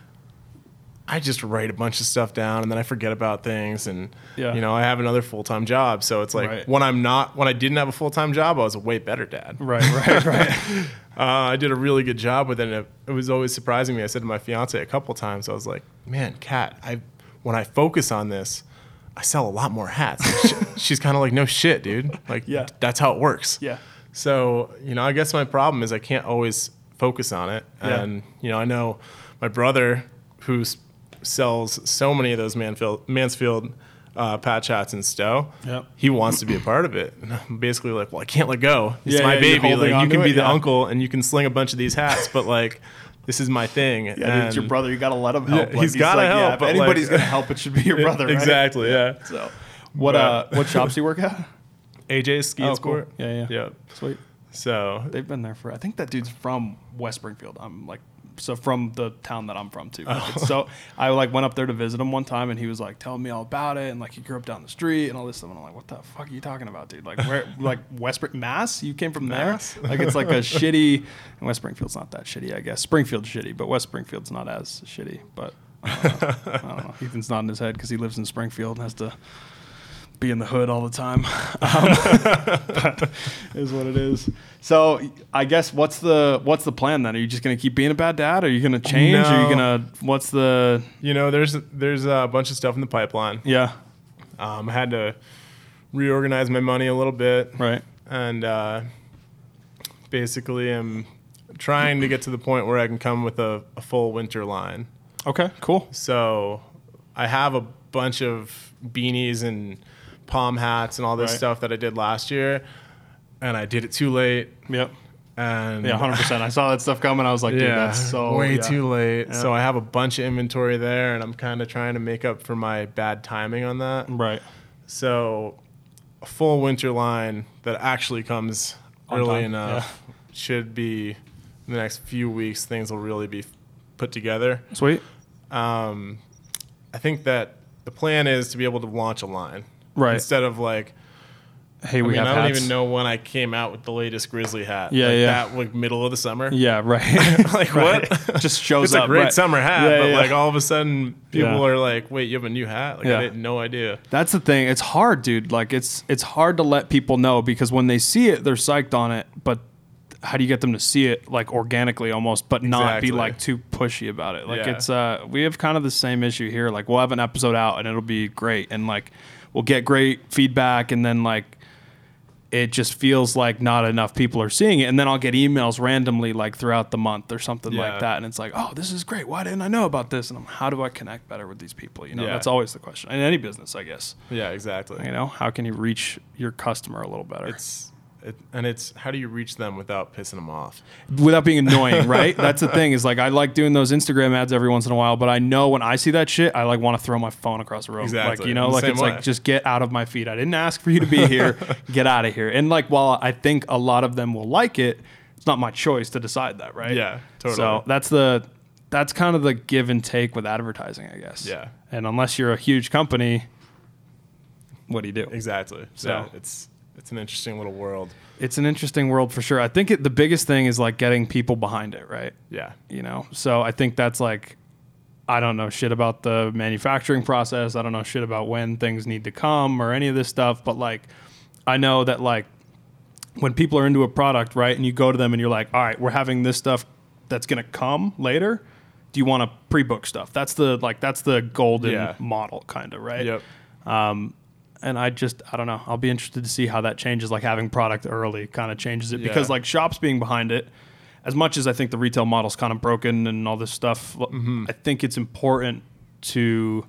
Speaker 2: I just write a bunch of stuff down, and then I forget about things. And
Speaker 1: Yeah.
Speaker 2: you know, I have another full time job, so it's like
Speaker 1: Right.
Speaker 2: when I'm not, when I didn't have a full time job, I was a way better dad.
Speaker 1: Right. Right. Right.
Speaker 2: Uh, I did a really good job with it. And it, it was always surprising me. I said to my fiance a couple times, I was like, "Man, Kat, I when I focus on this, I sell a lot more hats." And she, she's kind of like, "No shit, dude. Like,
Speaker 1: Yeah.
Speaker 2: that's how it works."
Speaker 1: Yeah.
Speaker 2: So, you know, I guess my problem is I can't always focus on it.
Speaker 1: Yeah.
Speaker 2: And, you know, I know my brother who s- sells so many of those Mansfield, Mansfield uh, patch hats in Stowe.
Speaker 1: Yep.
Speaker 2: He wants to be a part of it. And I'm basically like, well, I can't let go. It's
Speaker 1: Yeah,
Speaker 2: my
Speaker 1: yeah, you're
Speaker 2: baby.
Speaker 1: holding
Speaker 2: Like,
Speaker 1: on
Speaker 2: you
Speaker 1: to
Speaker 2: can
Speaker 1: it,
Speaker 2: be the
Speaker 1: yeah.
Speaker 2: uncle and you can sling a bunch of these hats, but like, this is my thing.
Speaker 1: Yeah, dude,
Speaker 2: and
Speaker 1: it's your brother. You got to let him help.
Speaker 2: Yeah,
Speaker 1: Like,
Speaker 2: he's gotta
Speaker 1: like,
Speaker 2: help,
Speaker 1: Yeah, if
Speaker 2: but,
Speaker 1: anybody's
Speaker 2: like-
Speaker 1: gonna help, it should be your brother. Right?
Speaker 2: Exactly, yeah.
Speaker 1: So, what
Speaker 2: But-
Speaker 1: uh, what shops do you work at?
Speaker 2: A J's Ski
Speaker 1: Oh,
Speaker 2: and
Speaker 1: cool.
Speaker 2: Sport.
Speaker 1: Yeah, yeah.
Speaker 2: Yep.
Speaker 1: Sweet.
Speaker 2: So,
Speaker 1: They've been there for. I think that dude's from West Springfield. I'm like, so from the town that I'm from too.
Speaker 2: Oh.
Speaker 1: It's so I like went up there to visit him one time, and he was like telling me all about it, and like he grew up down the street and all this stuff. And I'm like, what the fuck are you talking about, dude? Like where, like West Spring, Mass? You came from
Speaker 2: Mass?
Speaker 1: there? Like it's like a shitty. And West Springfield's not that shitty, I guess. Springfield's shitty, but West Springfield's not as shitty. But I don't know. I don't know. Ethan's nodding his head because he lives in Springfield and has to be in the hood all the time. Um, but is what it is. So I guess what's the what's the plan then? Are you just gonna keep being a bad dad? Are you gonna change? Are you
Speaker 2: No.
Speaker 1: gonna what's the
Speaker 2: you know, there's there's a bunch of stuff in the pipeline.
Speaker 1: yeah
Speaker 2: Um, I had to reorganize my money a little bit.
Speaker 1: right
Speaker 2: And uh, basically, I'm trying to get to the point where I can come with a, a full winter line.
Speaker 1: okay cool
Speaker 2: So I have a bunch of beanies and palm hats and all this
Speaker 1: Right.
Speaker 2: stuff that I did last year, and I did it too late.
Speaker 1: yep
Speaker 2: And
Speaker 1: yeah one hundred percent. I saw that stuff coming. I was like, dude,
Speaker 2: yeah,
Speaker 1: that's so
Speaker 2: way
Speaker 1: yeah.
Speaker 2: too late.
Speaker 1: Yeah.
Speaker 2: So I have a bunch of inventory there, and I'm kind of trying to make up for my bad timing on that.
Speaker 1: right
Speaker 2: So a full winter line that actually comes
Speaker 1: On
Speaker 2: early
Speaker 1: time,
Speaker 2: enough should be in the next few weeks. Things will really be put together.
Speaker 1: sweet
Speaker 2: Um, I think that the plan is to be able to launch a line
Speaker 1: right.
Speaker 2: instead of like.
Speaker 1: Hey,
Speaker 2: I
Speaker 1: we
Speaker 2: mean,
Speaker 1: have
Speaker 2: I don't
Speaker 1: hats.
Speaker 2: even know when I came out with the latest Grizzly hat.
Speaker 1: Yeah,
Speaker 2: like
Speaker 1: yeah.
Speaker 2: That like middle of the summer.
Speaker 1: Yeah, right.
Speaker 2: Like
Speaker 1: Right.
Speaker 2: what?
Speaker 1: Just shows
Speaker 2: It's
Speaker 1: up.
Speaker 2: a great
Speaker 1: right.
Speaker 2: summer hat,
Speaker 1: Yeah,
Speaker 2: but
Speaker 1: yeah.
Speaker 2: like all of a sudden people
Speaker 1: Yeah.
Speaker 2: are like, "Wait, you have a new hat?" Like
Speaker 1: Yeah.
Speaker 2: I had no idea.
Speaker 1: That's the thing. It's hard, dude. Like it's it's hard to let people know because when they see it, they're psyched on it. But how do you get them to see it like organically almost, but not be
Speaker 2: Exactly.
Speaker 1: like too pushy about it? Like
Speaker 2: Yeah.
Speaker 1: it's uh we have kind of the same issue here. Like we'll have an episode out and it'll be great and like we'll get great feedback and then like it just feels like not enough people are seeing it. And then I'll get emails randomly like throughout the month or something
Speaker 2: Yeah.
Speaker 1: like that. And it's like, oh, this is great. Why didn't I know about this? And I'm, how do I connect better with these people? You know,
Speaker 2: Yeah.
Speaker 1: that's always the question in any business, I guess.
Speaker 2: Yeah, exactly.
Speaker 1: You know, how can you reach your customer a little better
Speaker 2: It's it, and it's how do you reach them without pissing them off?
Speaker 1: without being annoying, right? That's the thing is like, I like doing those Instagram ads every once in a while, but I know when I see that shit, I like want to throw my phone across the room.
Speaker 2: Exactly.
Speaker 1: Like, you know,
Speaker 2: I'm the
Speaker 1: like
Speaker 2: same
Speaker 1: it's
Speaker 2: way.
Speaker 1: like, just get out of my feed. I didn't ask for you to be here. Get out of here. And like, while I think a lot of them will like it, it's not my choice to decide that, right?
Speaker 2: Yeah, totally.
Speaker 1: So that's the, that's kind of the give and take with advertising, I guess.
Speaker 2: Yeah.
Speaker 1: And unless you're a huge company, what do you do?
Speaker 2: Exactly.
Speaker 1: So-
Speaker 2: So it's it's an interesting little world.
Speaker 1: It's an interesting world for sure. I think it, the biggest thing is like getting people behind it, right?
Speaker 2: Yeah.
Speaker 1: You know, so I think that's like, I don't know shit about the manufacturing process. I don't know shit about when things need to come or any of this stuff. But like, I know that like when people are into a product, right, and you go to them and you're like, all right, we're having this stuff that's going to come later. Do you want to pre-book stuff? That's the like, that's the golden
Speaker 2: Yeah.
Speaker 1: model kind of, right?
Speaker 2: Yep.
Speaker 1: And I just, I don't know. I'll be interested to see how that changes, like having product early kind of changes it.
Speaker 2: Yeah.
Speaker 1: Because like shops being behind it, as much as I think the retail model's kind of broken and all this stuff, mm-hmm. I think it's important to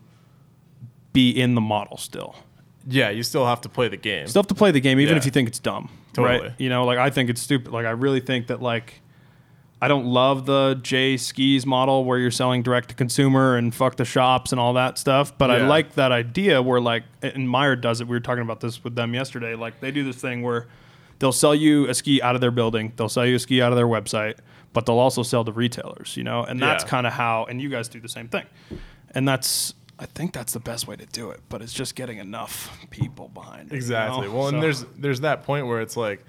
Speaker 1: be in the model still.
Speaker 2: Yeah, you still have to play the game.
Speaker 1: Still have to play the game, even
Speaker 2: yeah.
Speaker 1: if you think it's dumb.
Speaker 2: Totally.
Speaker 1: Right? You know, like I think it's stupid. Like I really think that like, I don't love the J Skis model where you're selling direct to consumer and fuck the shops and all that stuff. But yeah. I like that idea where like, and Meyer does it. We were talking about this with them yesterday. Like they do this thing where they'll sell you a ski out of their building. They'll sell you a ski out of their website, but they'll also sell to retailers, you know? And that's yeah. kind of how, and you guys do the same thing. And that's, I think that's the best way to do it, but it's just getting enough people behind it.
Speaker 2: Exactly.
Speaker 1: You know?
Speaker 2: Well,
Speaker 1: so.
Speaker 2: and there's, there's that point where it's like,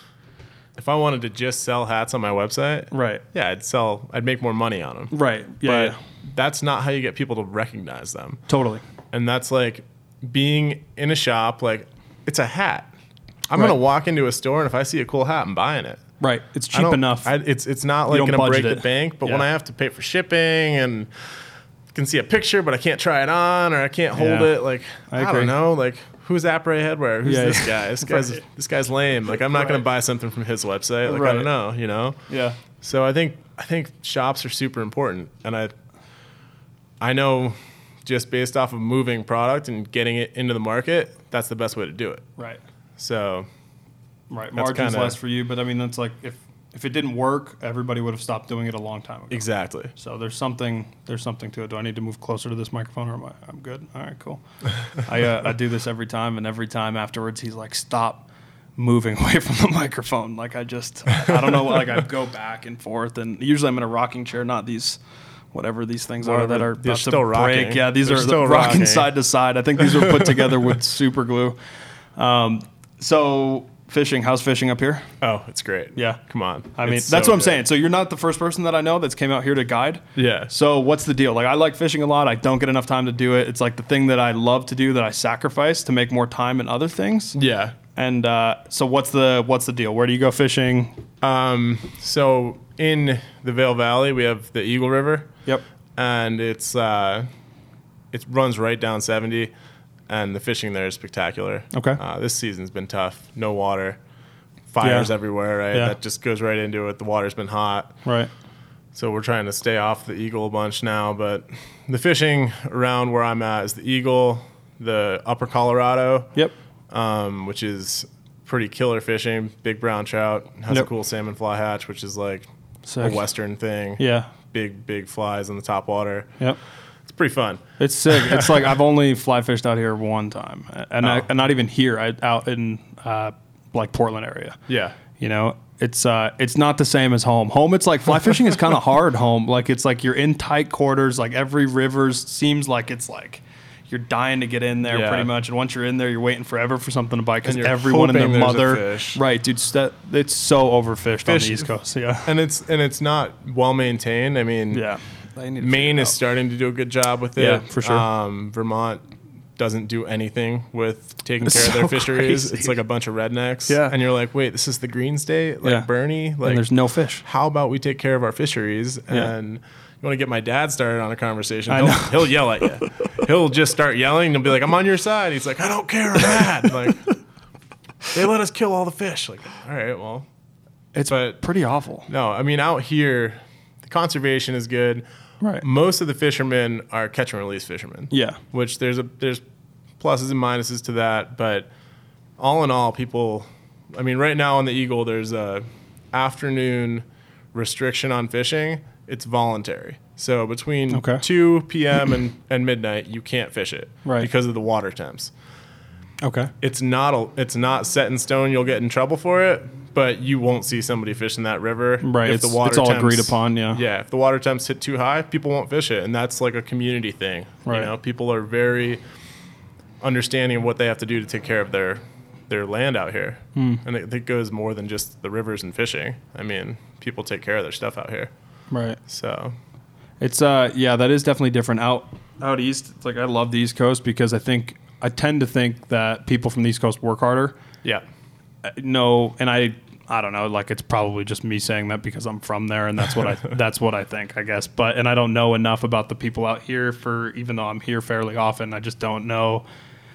Speaker 2: if I wanted to just sell hats on my website,
Speaker 1: right?
Speaker 2: Yeah, I'd sell. I'd make more money on them,
Speaker 1: right? Yeah,
Speaker 2: but
Speaker 1: yeah.
Speaker 2: that's not how you get people to recognize them.
Speaker 1: Totally.
Speaker 2: And that's like being in a shop. Like it's a hat. I'm
Speaker 1: right.
Speaker 2: gonna walk into a store, and if I see a cool hat, I'm buying it.
Speaker 1: Right. It's cheap enough.
Speaker 2: I, it's it's not like gonna break it. the bank. But
Speaker 1: yeah.
Speaker 2: when I have to pay for shipping and can see a picture, but I can't try it on, or I can't hold
Speaker 1: yeah.
Speaker 2: it, like I,
Speaker 1: I
Speaker 2: don't know, like. Who's Après Headwear? Who's
Speaker 1: yeah,
Speaker 2: this
Speaker 1: yeah.
Speaker 2: guy? This guy's
Speaker 1: right.
Speaker 2: this guy's lame. Like I'm not
Speaker 1: right.
Speaker 2: gonna buy something from his website. Like
Speaker 1: right.
Speaker 2: I don't know, you know.
Speaker 1: Yeah.
Speaker 2: So I think I think shops are super important, and I I know just based off of moving product and getting it into the market, that's the best way to do it.
Speaker 1: Right.
Speaker 2: So.
Speaker 1: Right. Margin's kinda, less for you, but I mean that's like if. If it didn't work, everybody would have stopped doing it a long time ago.
Speaker 2: Exactly.
Speaker 1: So there's something there's something to it. Do I need to move closer to this microphone, or am I? I'm good. All right, cool. I uh, I do this every time, and every time afterwards, he's like, "Stop moving away from the microphone." Like I just I don't know. Like I go back and forth, and usually I'm in a rocking chair, not these. Whatever these things
Speaker 2: Whatever.
Speaker 1: are that are
Speaker 2: They're
Speaker 1: about
Speaker 2: still
Speaker 1: to
Speaker 2: rocking.
Speaker 1: break. Yeah, these
Speaker 2: They're
Speaker 1: are
Speaker 2: still
Speaker 1: rocking,
Speaker 2: rocking
Speaker 1: side to side. I think these were put together with super glue. Um, so. Fishing, how's fishing up here?
Speaker 2: Oh, it's great.
Speaker 1: Yeah.
Speaker 2: Come on.
Speaker 1: I mean,
Speaker 2: it's
Speaker 1: that's
Speaker 2: so
Speaker 1: what I'm
Speaker 2: good.
Speaker 1: saying. So you're not the first person that I know that's came out here to guide.
Speaker 2: Yeah.
Speaker 1: So what's the deal? Like I like fishing a lot. I don't get enough time to do it. It's like the thing that I love to do that I sacrifice to make more time in other things.
Speaker 2: Yeah.
Speaker 1: And uh, so what's the what's the deal? Where do you go fishing?
Speaker 2: Um, so in the Vail Valley, we have the Eagle River.
Speaker 1: Yep.
Speaker 2: And it's uh, it runs right down seventy. And the fishing there is spectacular.
Speaker 1: Okay.
Speaker 2: Uh, this season's been tough. No water. Fires
Speaker 1: yeah.
Speaker 2: everywhere, right?
Speaker 1: Yeah.
Speaker 2: That just goes right into it. The water's been hot.
Speaker 1: Right.
Speaker 2: So we're trying to stay off the Eagle a bunch now. But the fishing around where I'm at is the Eagle, the Upper Colorado.
Speaker 1: Yep.
Speaker 2: Um, which is pretty killer fishing. Big brown trout. Has
Speaker 1: yep.
Speaker 2: a cool salmon fly hatch, which is like
Speaker 1: Sick.
Speaker 2: a Western thing.
Speaker 1: Yeah.
Speaker 2: Big, big flies in the top water.
Speaker 1: Yep.
Speaker 2: It's pretty fun.
Speaker 1: It's sick. It's like I've only fly fished out here one time, and,
Speaker 2: oh.
Speaker 1: I, and not even here. I out in uh, like Portland area.
Speaker 2: Yeah.
Speaker 1: You know, it's uh, it's not the same as home. Home, it's like fly fishing is kind of hard. Home, like it's like you're in tight quarters. Like every river's seems like it's like you're dying to get in there
Speaker 2: yeah.
Speaker 1: pretty much. And once you're in there, you're waiting forever for something to bite because
Speaker 2: you're
Speaker 1: everyone and their
Speaker 2: hoping there's a
Speaker 1: mother,
Speaker 2: fish.
Speaker 1: right, dude. That, it's so overfished
Speaker 2: Fish,
Speaker 1: on the East Coast. Yeah,
Speaker 2: and it's and it's not well maintained. I mean,
Speaker 1: yeah. They need to
Speaker 2: Maine is
Speaker 1: out.
Speaker 2: starting to do a good job with it.
Speaker 1: Yeah, for sure.
Speaker 2: Um, Vermont doesn't do anything with taking
Speaker 1: It's
Speaker 2: care of
Speaker 1: so
Speaker 2: their fisheries.
Speaker 1: crazy.
Speaker 2: It's like a bunch of rednecks.
Speaker 1: Yeah.
Speaker 2: And you're like, wait, this is the green state? Like
Speaker 1: Yeah.
Speaker 2: Bernie? Like,
Speaker 1: and there's no fish.
Speaker 2: how about we take care of our fisheries?
Speaker 1: Yeah.
Speaker 2: And you want to get my dad started on a conversation,
Speaker 1: I
Speaker 2: he'll,
Speaker 1: know.
Speaker 2: he'll yell at you. He'll just start yelling and he'll be like, I'm on your side. He's like, I don't care, I'm mad. Like, they let us kill all the fish. Like, all right, well.
Speaker 1: It's
Speaker 2: but
Speaker 1: pretty awful.
Speaker 2: No, I mean, out here, the conservation is good.
Speaker 1: Right.
Speaker 2: Most of the fishermen are catch and release fishermen.
Speaker 1: Yeah.
Speaker 2: Which there's a there's pluses and minuses to that, but all in all, people. I mean, right now on the Eagle, there's a afternoon restriction on fishing. It's voluntary. So between
Speaker 1: okay.
Speaker 2: two p.m. and, and midnight, you can't fish it
Speaker 1: right.
Speaker 2: because of the water temps.
Speaker 1: Okay.
Speaker 2: It's not a, it's not set in stone. You'll get in trouble for it, but you won't see somebody fishing that river.
Speaker 1: Right.
Speaker 2: If
Speaker 1: It's,
Speaker 2: the water
Speaker 1: it's all
Speaker 2: temps,
Speaker 1: agreed upon. Yeah.
Speaker 2: Yeah. If the water temps hit too high, people won't fish it, and that's like a community thing.
Speaker 1: Right.
Speaker 2: You know, people are very understanding of what they have to do to take care of their their land out here,
Speaker 1: hmm.
Speaker 2: and it, it goes more than just the rivers and fishing. I mean, people take care of their stuff out here.
Speaker 1: Right.
Speaker 2: So.
Speaker 1: It's uh yeah, that is definitely different out out east. It's like I love the East Coast because I think I tend to think that people from the East Coast work harder.
Speaker 2: Yeah.
Speaker 1: Uh, no, and I I don't know, like it's probably just me saying that because I'm from there and that's what I that's what I think, I guess. But and I don't know enough about the people out here for even though I'm here fairly often, I just don't know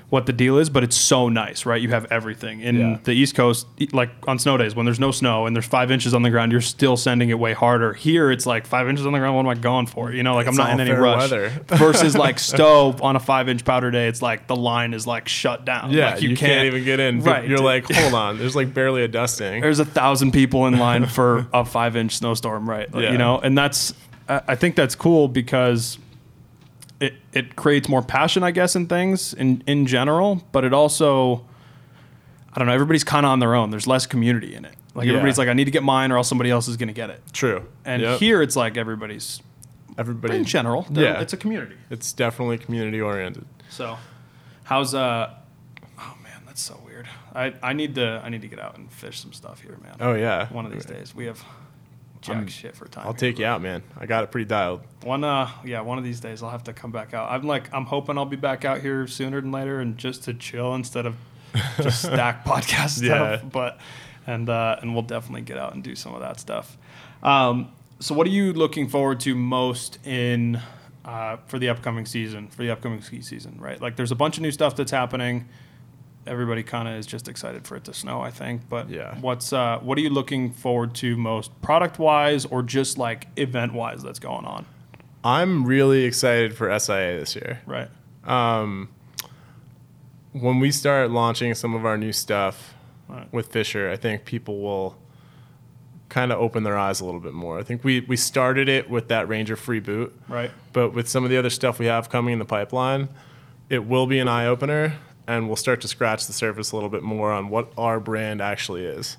Speaker 1: what the deal is, but it's so nice, right? You have everything. In
Speaker 2: Yeah.
Speaker 1: the East Coast, like on snow days, when there's no snow and there's five inches on the ground, you're still sending it way harder. Here, it's like five inches on the ground, what am I going for? You know, like
Speaker 2: It's
Speaker 1: I'm not in
Speaker 2: all
Speaker 1: any
Speaker 2: fair
Speaker 1: rush.
Speaker 2: weather.
Speaker 1: Versus like Stowe on a five inch powder day, it's like the line is like shut down.
Speaker 2: Yeah,
Speaker 1: like
Speaker 2: you, can't, even get in.
Speaker 1: Right.
Speaker 2: You're like, hold on, there's like barely a dusting.
Speaker 1: There's a thousand people in line for a five inch snowstorm, right?
Speaker 2: Yeah.
Speaker 1: You know, and that's, I I think that's cool because it, it creates more passion, I guess, in things in, in general, but it also, I don't know, everybody's kind of on their own. There's less community in it. Like
Speaker 2: Yeah.
Speaker 1: everybody's like, I need to get mine or else somebody else is going to get it.
Speaker 2: True.
Speaker 1: And
Speaker 2: Yep.
Speaker 1: here it's like everybody's,
Speaker 2: everybody,
Speaker 1: in general, they're-
Speaker 2: yeah.
Speaker 1: it's a community.
Speaker 2: it's definitely community oriented.
Speaker 1: So how's, uh, oh man, that's so weird. I, I need to, I need to get out and fish some stuff here, man.
Speaker 2: Oh yeah.
Speaker 1: One of these days. We have jack
Speaker 2: I'm-
Speaker 1: shit for time.
Speaker 2: I'll
Speaker 1: here,
Speaker 2: take
Speaker 1: but-
Speaker 2: you out, man. I got it pretty dialed.
Speaker 1: One, uh, yeah, one of these days I'll have to come back out. I'm like, I'm hoping I'll be back out here sooner than later, and just to chill instead of just stack podcast
Speaker 2: Yeah.
Speaker 1: stuff. But and uh, and we'll definitely get out and do some of that stuff. Um, so, what are you looking forward to most in uh, for the upcoming season? For the upcoming ski season, right? Like, there's a bunch of new stuff that's happening. Everybody kind of is just excited for it to snow, I think. But
Speaker 2: Yeah.
Speaker 1: what's uh, what are you looking forward to most, product wise or just like event wise, that's going on?
Speaker 2: I'm really excited for S I A this year.
Speaker 1: Right.
Speaker 2: When we start launching some of our new stuff
Speaker 1: Right.
Speaker 2: with Fisher, I think people will kind of open their eyes a little bit more. I think we, we started it with that Ranger free boot,
Speaker 1: Right.
Speaker 2: but with some of the other stuff we have coming in the pipeline, it will be an eye opener, and we'll start to scratch the surface a little bit more on what our brand actually is.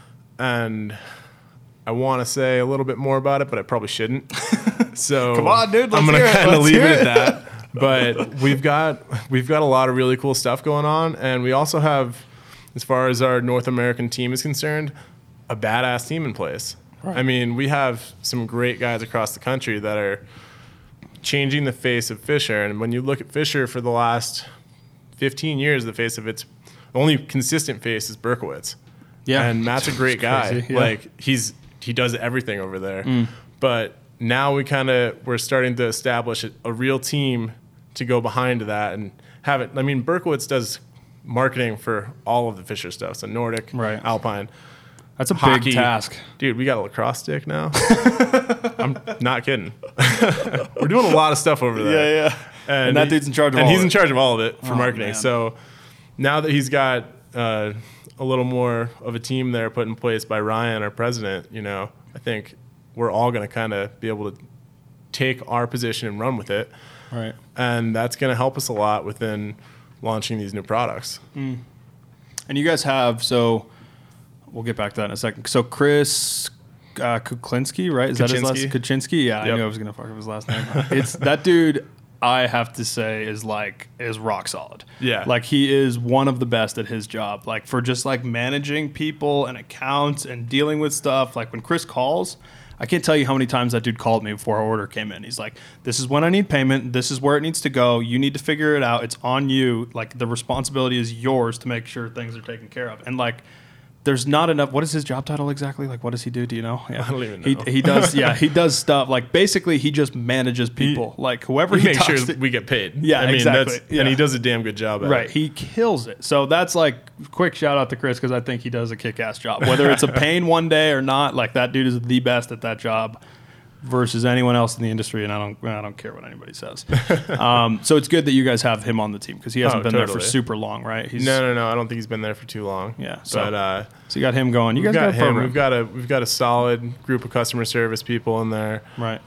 Speaker 2: And I want to say a little bit more about it, but I probably shouldn't. So
Speaker 1: Come on, dude, let's
Speaker 2: I'm gonna
Speaker 1: hear it.
Speaker 2: kind of
Speaker 1: Let's
Speaker 2: leave
Speaker 1: hear
Speaker 2: it
Speaker 1: it.
Speaker 2: at that. But we've got we've got a lot of really cool stuff going on, and we also have, as far as our North American team is concerned, a badass team in place.
Speaker 1: Right.
Speaker 2: I mean, we have some great guys across the country that are changing the face of Fisher. And when you look at Fisher for the last fifteen years, the face of its only consistent face is Berkowitz.
Speaker 1: Yeah.
Speaker 2: And Matt's a great
Speaker 1: It's
Speaker 2: guy.
Speaker 1: crazy, yeah.
Speaker 2: Like he's he does everything over there.
Speaker 1: Mm.
Speaker 2: But now we kind of we're starting to establish a, a real team to go behind that and have it. I mean, Berkowitz does marketing for all of the Fisher stuff, so Nordic,
Speaker 1: Right.
Speaker 2: Alpine.
Speaker 1: That's a
Speaker 2: Hockey.
Speaker 1: big task.
Speaker 2: Dude, we got a lacrosse stick now. I'm not kidding. We're doing a lot of stuff over there.
Speaker 1: yeah. And that
Speaker 2: he-
Speaker 1: dude's in charge of
Speaker 2: and
Speaker 1: all
Speaker 2: he's
Speaker 1: of
Speaker 2: in
Speaker 1: it.
Speaker 2: charge of all of it for
Speaker 1: Oh,
Speaker 2: marketing.
Speaker 1: man.
Speaker 2: So now that he's got uh, a little more of a team there put in place by Ryan, our president, you know, I think we're all going to kind of be able to take our position and run with it.
Speaker 1: Right.
Speaker 2: And that's going to help us a lot within launching these new products.
Speaker 1: And you guys have, so we'll get back to that in a second. So Chris uh, Kuklinski, right? Is that his last?
Speaker 2: Kaczynski.
Speaker 1: Kaczynski? Yeah, I
Speaker 2: Yep.
Speaker 1: knew I was going to fuck up his last name. It's that dude, I have to say, is like, is rock solid.
Speaker 2: Yeah.
Speaker 1: Like he is one of the best at his job. Like for just like managing people and accounts and dealing with stuff. Like when Chris calls, I can't tell you how many times that dude called me before our order came in. He's like, this is when I need payment. This is where it needs to go. You need to figure it out. It's on you. Like the responsibility is yours to make sure things are taken care of. And like, there's not enough. What is his job title exactly? Like, what does he do? Do you know? Yeah.
Speaker 2: I don't even
Speaker 1: He,
Speaker 2: know.
Speaker 1: he does. Yeah. He does stuff. Like basically he just manages people. like whoever
Speaker 2: We
Speaker 1: he
Speaker 2: make sure
Speaker 1: talks to-
Speaker 2: we get paid.
Speaker 1: Yeah,
Speaker 2: I mean,
Speaker 1: exactly.
Speaker 2: That's,
Speaker 1: Yeah.
Speaker 2: And he does a damn good job at
Speaker 1: Right,
Speaker 2: it.
Speaker 1: he kills it. So that's like quick shout out to Chris because I think he does a kick-ass job. Whether it's a pain one day or not, like that dude is the best at that job versus anyone else in the industry, and I don't I don't care what anybody says. um, so it's good that you guys have him on the team because he hasn't
Speaker 2: Oh,
Speaker 1: been there for
Speaker 2: totally.
Speaker 1: super long, right? He's,
Speaker 2: No, no, no. I don't think he's been there for too long.
Speaker 1: Yeah, so-
Speaker 2: But uh,
Speaker 1: So you got him going. You
Speaker 2: we've
Speaker 1: guys
Speaker 2: got
Speaker 1: got, a
Speaker 2: him.
Speaker 1: program.
Speaker 2: We've got a we've got a solid group of customer service people in there,
Speaker 1: right.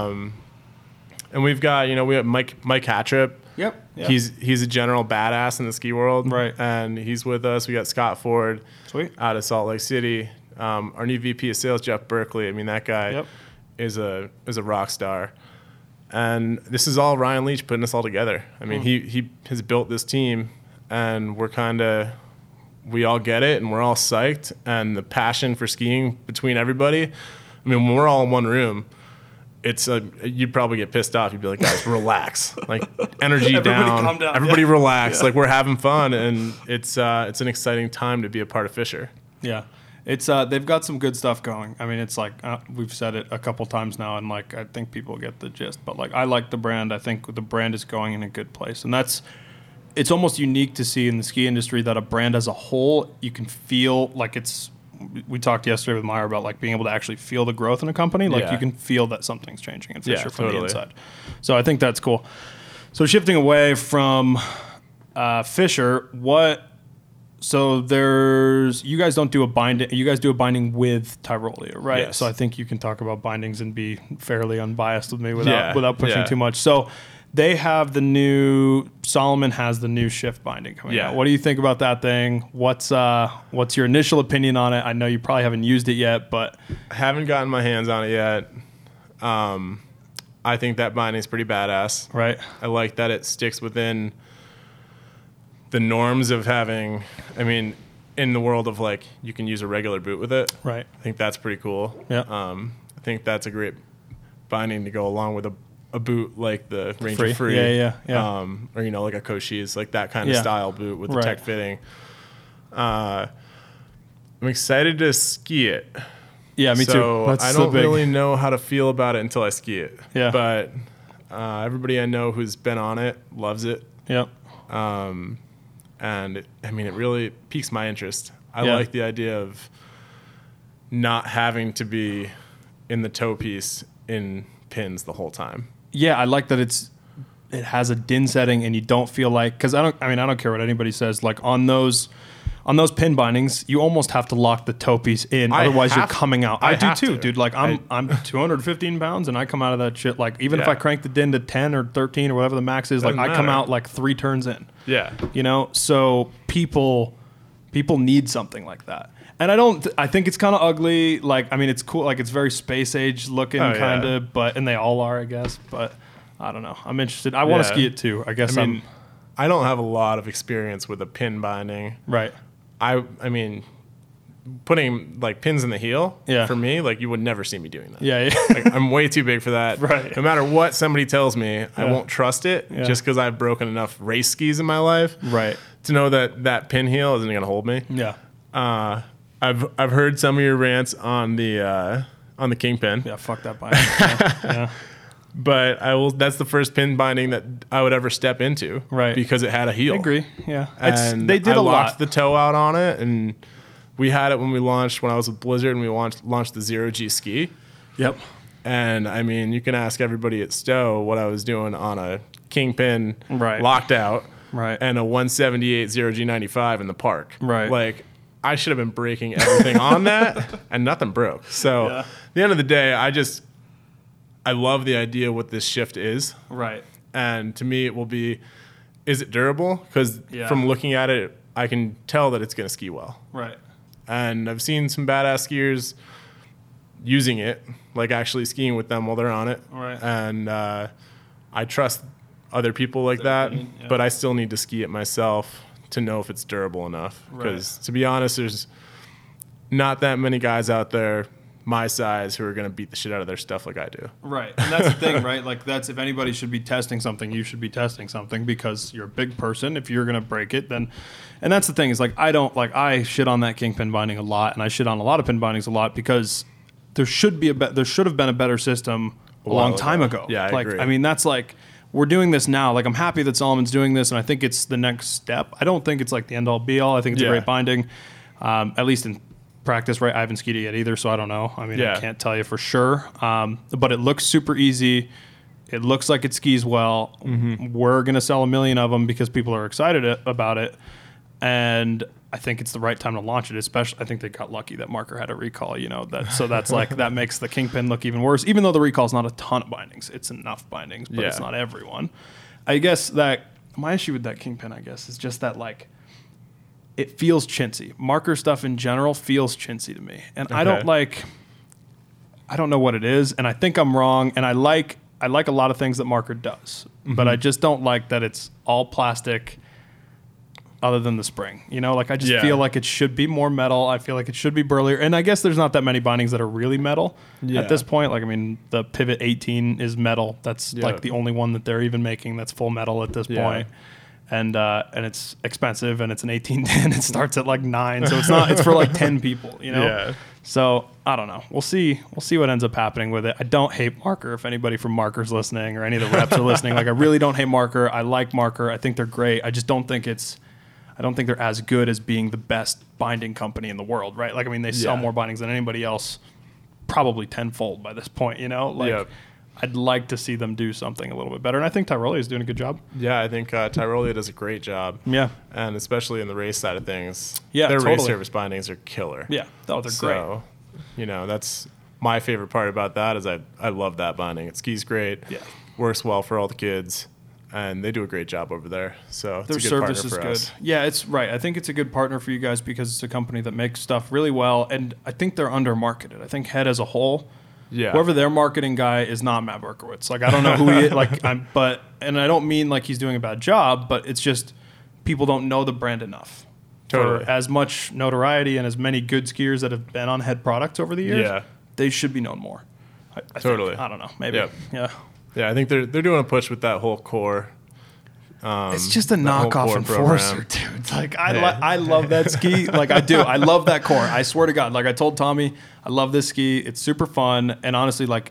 Speaker 2: and we've got you know we have Mike Mike Hatrip.
Speaker 1: Yep. Yeah.
Speaker 2: He's he's a general badass in the ski world,
Speaker 1: Right.
Speaker 2: And he's with us. We got Scott Ford,
Speaker 1: Sweet.
Speaker 2: out of Salt Lake City. Um, our new V P of Sales, Jeff Berkeley. I mean, that guy
Speaker 1: Yep.
Speaker 2: is a is a rock star. And this is all Ryan Leach putting us all together. I mean,
Speaker 1: Mm.
Speaker 2: he he has built this team, and we're kind of we all get it, and we're all psyched, and the passion for skiing between everybody. I mean, when we're all in one room, it's a you'd probably get pissed off. You'd be like, guys, relax, like energy
Speaker 1: Everybody
Speaker 2: down,
Speaker 1: calm down.
Speaker 2: everybody
Speaker 1: Yeah.
Speaker 2: relax,
Speaker 1: Yeah.
Speaker 2: like we're having fun, and it's uh, it's an exciting time to be a part of Fisher.
Speaker 1: Yeah. It's uh they've got some good stuff going. I mean, it's like uh, we've said it a couple times now, and like I think people get the gist. But like I like the brand. I think the brand is going in a good place, and that's it's almost unique to see in the ski industry that a brand as a whole, you can feel like it's, we talked yesterday with Meyer about like being able to actually feel the growth in a company. Like
Speaker 2: Yeah.
Speaker 1: you can feel that something's changing in Fisher
Speaker 2: Yeah,
Speaker 1: from
Speaker 2: totally.
Speaker 1: the inside. So I think that's cool. So shifting away from uh, Fisher, what, so there's, you guys don't do a binding, you guys do a binding with Tyrolia, right?
Speaker 2: Yes.
Speaker 1: So I think you can talk about bindings and be fairly unbiased with me without,
Speaker 2: Yeah,
Speaker 1: without pushing
Speaker 2: yeah.
Speaker 1: too much. So they have the new, Salomon has the new shift binding coming
Speaker 2: Yeah.
Speaker 1: out. What do you think about that thing? What's uh, what's your initial opinion on it? I know you probably haven't used it yet, but
Speaker 2: I haven't gotten my hands on it yet. Um, I think that binding is pretty badass.
Speaker 1: right,
Speaker 2: I like that it sticks within the norms of having, I mean, in the world of like, you can use a regular boot with it.
Speaker 1: right,
Speaker 2: I think that's pretty cool.
Speaker 1: Yeah.
Speaker 2: Um, I think that's a great binding to go along with a, a boot like the Ranger
Speaker 1: Free.
Speaker 2: Free.
Speaker 1: Yeah, yeah, yeah.
Speaker 2: Um, or, you know, like a Cochise, like that kind of
Speaker 1: Yeah.
Speaker 2: style boot with the
Speaker 1: Right.
Speaker 2: tech fitting. Uh, I'm excited to ski it.
Speaker 1: yeah, me
Speaker 2: so
Speaker 1: too. That's
Speaker 2: I
Speaker 1: the
Speaker 2: don't
Speaker 1: big,
Speaker 2: really know how to feel about it until I ski it.
Speaker 1: Yeah.
Speaker 2: But uh, everybody I know who's been on it loves it.
Speaker 1: Yep,
Speaker 2: Um, and it, I mean, it really piques my interest. I
Speaker 1: Yeah.
Speaker 2: like the idea of not having to be in the toe piece in pins the whole time.
Speaker 1: yeah, I like that it's it has a din setting and you don't feel like, because I don't, I mean, I don't care what anybody says. Like on those. On those pin bindings, you almost have to lock the toe piece in,
Speaker 2: I
Speaker 1: otherwise you're
Speaker 2: have-
Speaker 1: coming out.
Speaker 2: I
Speaker 1: I, do
Speaker 2: have
Speaker 1: too,
Speaker 2: to.
Speaker 1: dude. Like I'm,
Speaker 2: I-
Speaker 1: I'm two hundred fifteen pounds, and I come out of that shit like even if
Speaker 2: Yeah.
Speaker 1: I crank the din to ten or thirteen or whatever the max is, like
Speaker 2: Doesn't
Speaker 1: I come
Speaker 2: matter.
Speaker 1: out like three turns in.
Speaker 2: Yeah.
Speaker 1: You know, so people, people need something like that. And I don't. I think it's kind of ugly. Like I mean, it's cool. Like it's very space age looking,
Speaker 2: Oh, yeah.
Speaker 1: kind of. But and they all are, I guess. But I don't know. I'm interested. I want to
Speaker 2: Yeah.
Speaker 1: ski it too. I guess
Speaker 2: I
Speaker 1: I'm
Speaker 2: mean, I don't have a lot of experience with a pin binding.
Speaker 1: right.
Speaker 2: I, I mean, putting like pins in the heel
Speaker 1: Yeah.
Speaker 2: for me, like you would never see me doing that.
Speaker 1: Yeah. Yeah.
Speaker 2: Like, I'm way too big for that.
Speaker 1: Right.
Speaker 2: No matter what somebody tells me, I
Speaker 1: Yeah.
Speaker 2: won't trust it
Speaker 1: Yeah.
Speaker 2: just because I've broken enough race skis in my life
Speaker 1: right.
Speaker 2: to know that that pin heel isn't going to hold me.
Speaker 1: Yeah.
Speaker 2: Uh, I've I've heard some of your rants on the uh, on the Kingpin,
Speaker 1: Yeah. Fuck that binding. yeah. yeah.
Speaker 2: but I will. That's the first pin binding that I would ever step into,
Speaker 1: Right.
Speaker 2: Because it had a heel.
Speaker 1: I agree. Yeah. It's,
Speaker 2: And
Speaker 1: they did
Speaker 2: I
Speaker 1: a
Speaker 2: locked
Speaker 1: lot.
Speaker 2: the toe out on it, and we had it when we launched when I was with Blizzard, and we launched launched the Zero G ski.
Speaker 1: Yep.
Speaker 2: And I mean, you can ask everybody at Stowe what I was doing on a Kingpin
Speaker 1: Right.
Speaker 2: locked out,
Speaker 1: Right.
Speaker 2: and a one seventy-eight Zero G ninety-five in the park.
Speaker 1: Right.
Speaker 2: Like I should have been breaking everything on that, and nothing broke. So
Speaker 1: Yeah.
Speaker 2: at the end of the day, I just I love the idea what this shift is,
Speaker 1: Right.
Speaker 2: and to me, it will be. Is it durable? Because
Speaker 1: Yeah.
Speaker 2: from looking at it, I can tell that it's going to ski well.
Speaker 1: Right.
Speaker 2: And I've seen some badass skiers using it, like actually skiing with them while they're on it.
Speaker 1: Right.
Speaker 2: And uh, I trust other people like
Speaker 1: Their
Speaker 2: that,
Speaker 1: opinion, yeah.
Speaker 2: but I still need to ski it myself to know if it's durable enough. Because
Speaker 1: Right.
Speaker 2: to be honest, there's not that many guys out there my size who are going to beat the shit out of their stuff like I do.
Speaker 1: Right. And that's the thing, right? Like that's if anybody should be testing something, you should be testing something because you're a big person. If you're gonna break it, then and that's the thing, is like I don't like I shit on that Kingpin binding a lot, and I shit on a lot of pin bindings a lot because there should be a be- there should have been a better system a
Speaker 2: while
Speaker 1: long time
Speaker 2: ago.
Speaker 1: ago.
Speaker 2: Yeah, I
Speaker 1: like
Speaker 2: agree.
Speaker 1: I mean that's like we're doing this now. Like I'm happy that Solomon's doing this, and I think it's the next step. I don't think it's like the end all be all. I think it's
Speaker 2: Yeah.
Speaker 1: a great binding, um, at least in practice, right? I haven't skied it yet either, so I don't know. I mean,
Speaker 2: Yeah.
Speaker 1: I can't tell you for sure. Um, but it looks super easy. It looks like it skis well.
Speaker 2: Mm-hmm.
Speaker 1: We're going to sell a million of them because people are excited a- about it. And I think it's the right time to launch it, especially I think they got lucky that Marker had a recall, you know, that so that's like that makes the Kingpin look even worse, even though the recall is not a ton of bindings. It's enough bindings, but it's
Speaker 2: Yeah.
Speaker 1: not everyone. I guess that my issue with that Kingpin, I guess, is just that like it feels chintzy. Marker stuff in general feels chintzy to me. And I don't
Speaker 2: Okay.
Speaker 1: like I don't know what it is, and I think I'm wrong, and I like I like a lot of things that Marker does, but I just don't like that it's all plastic other than the spring. You know, like I just
Speaker 2: Yeah.
Speaker 1: feel like it should be more metal. I feel like it should be burlier. And I guess there's not that many bindings that are really metal
Speaker 2: Yeah.
Speaker 1: at this point. Like I mean, the Pivot eighteen is metal. That's
Speaker 2: Yeah.
Speaker 1: like the only one that they're even making that's full metal at this
Speaker 2: Yeah.
Speaker 1: point. and uh, and it's expensive, and it's an eighteen ten. It starts at like nine, so it's not. It's for like ten people, you know.
Speaker 2: Yeah.
Speaker 1: So I don't know. We'll see. We'll see what ends up happening with it. I don't hate Marker. If anybody from Marker's listening, or any of the reps are listening, like I really don't hate Marker. I like Marker. I think they're great. I just don't think it's. I don't think they're as good as being the best binding company in the world, right? Like I mean, they sell
Speaker 2: Yeah.
Speaker 1: more bindings than anybody else, probably tenfold by this point. You know, like.
Speaker 2: Yep.
Speaker 1: I'd like to see them do something a little bit better. And I think Tyrolia is doing a good job.
Speaker 2: Yeah, I think uh, Tyrolia does a great job.
Speaker 1: Yeah.
Speaker 2: And especially in the race side of things.
Speaker 1: Yeah,
Speaker 2: Their
Speaker 1: totally.
Speaker 2: race service bindings are killer.
Speaker 1: Yeah. Oh, they're
Speaker 2: so,
Speaker 1: great.
Speaker 2: you know, that's my favorite part about that is I, I love that binding. It skis great.
Speaker 1: Yeah.
Speaker 2: Works well for all the kids. And they do a great job over there. So it's
Speaker 1: Their
Speaker 2: a good
Speaker 1: service
Speaker 2: partner
Speaker 1: is
Speaker 2: for
Speaker 1: good.
Speaker 2: us.
Speaker 1: Yeah, it's right. I think it's a good partner for you guys because it's a company that makes stuff really well. And I think they're under marketed. I think Head as a whole,
Speaker 2: Yeah.
Speaker 1: whoever their marketing guy is not Matt Berkowitz. Like I don't know who he is. Like I'm, but and I don't mean like he's doing a bad job, but it's just people don't know the brand enough.
Speaker 2: Totally.
Speaker 1: For as much notoriety and as many good skiers that have been on Head products over the years,
Speaker 2: Yeah.
Speaker 1: they should be known more. I, I
Speaker 2: Totally.
Speaker 1: Think. I don't know. Maybe.
Speaker 2: Yep.
Speaker 1: Yeah.
Speaker 2: Yeah, I think they're they're doing a push with that whole core. Um,
Speaker 1: It's just a
Speaker 2: that whole
Speaker 1: knockoff
Speaker 2: core
Speaker 1: enforcer,
Speaker 2: program.
Speaker 1: dude. Like I,
Speaker 2: Hey.
Speaker 1: lo- I love that ski. Like I do. I love that core. I swear to God. Like I told Tommy, I love this ski. It's super fun, and honestly, like,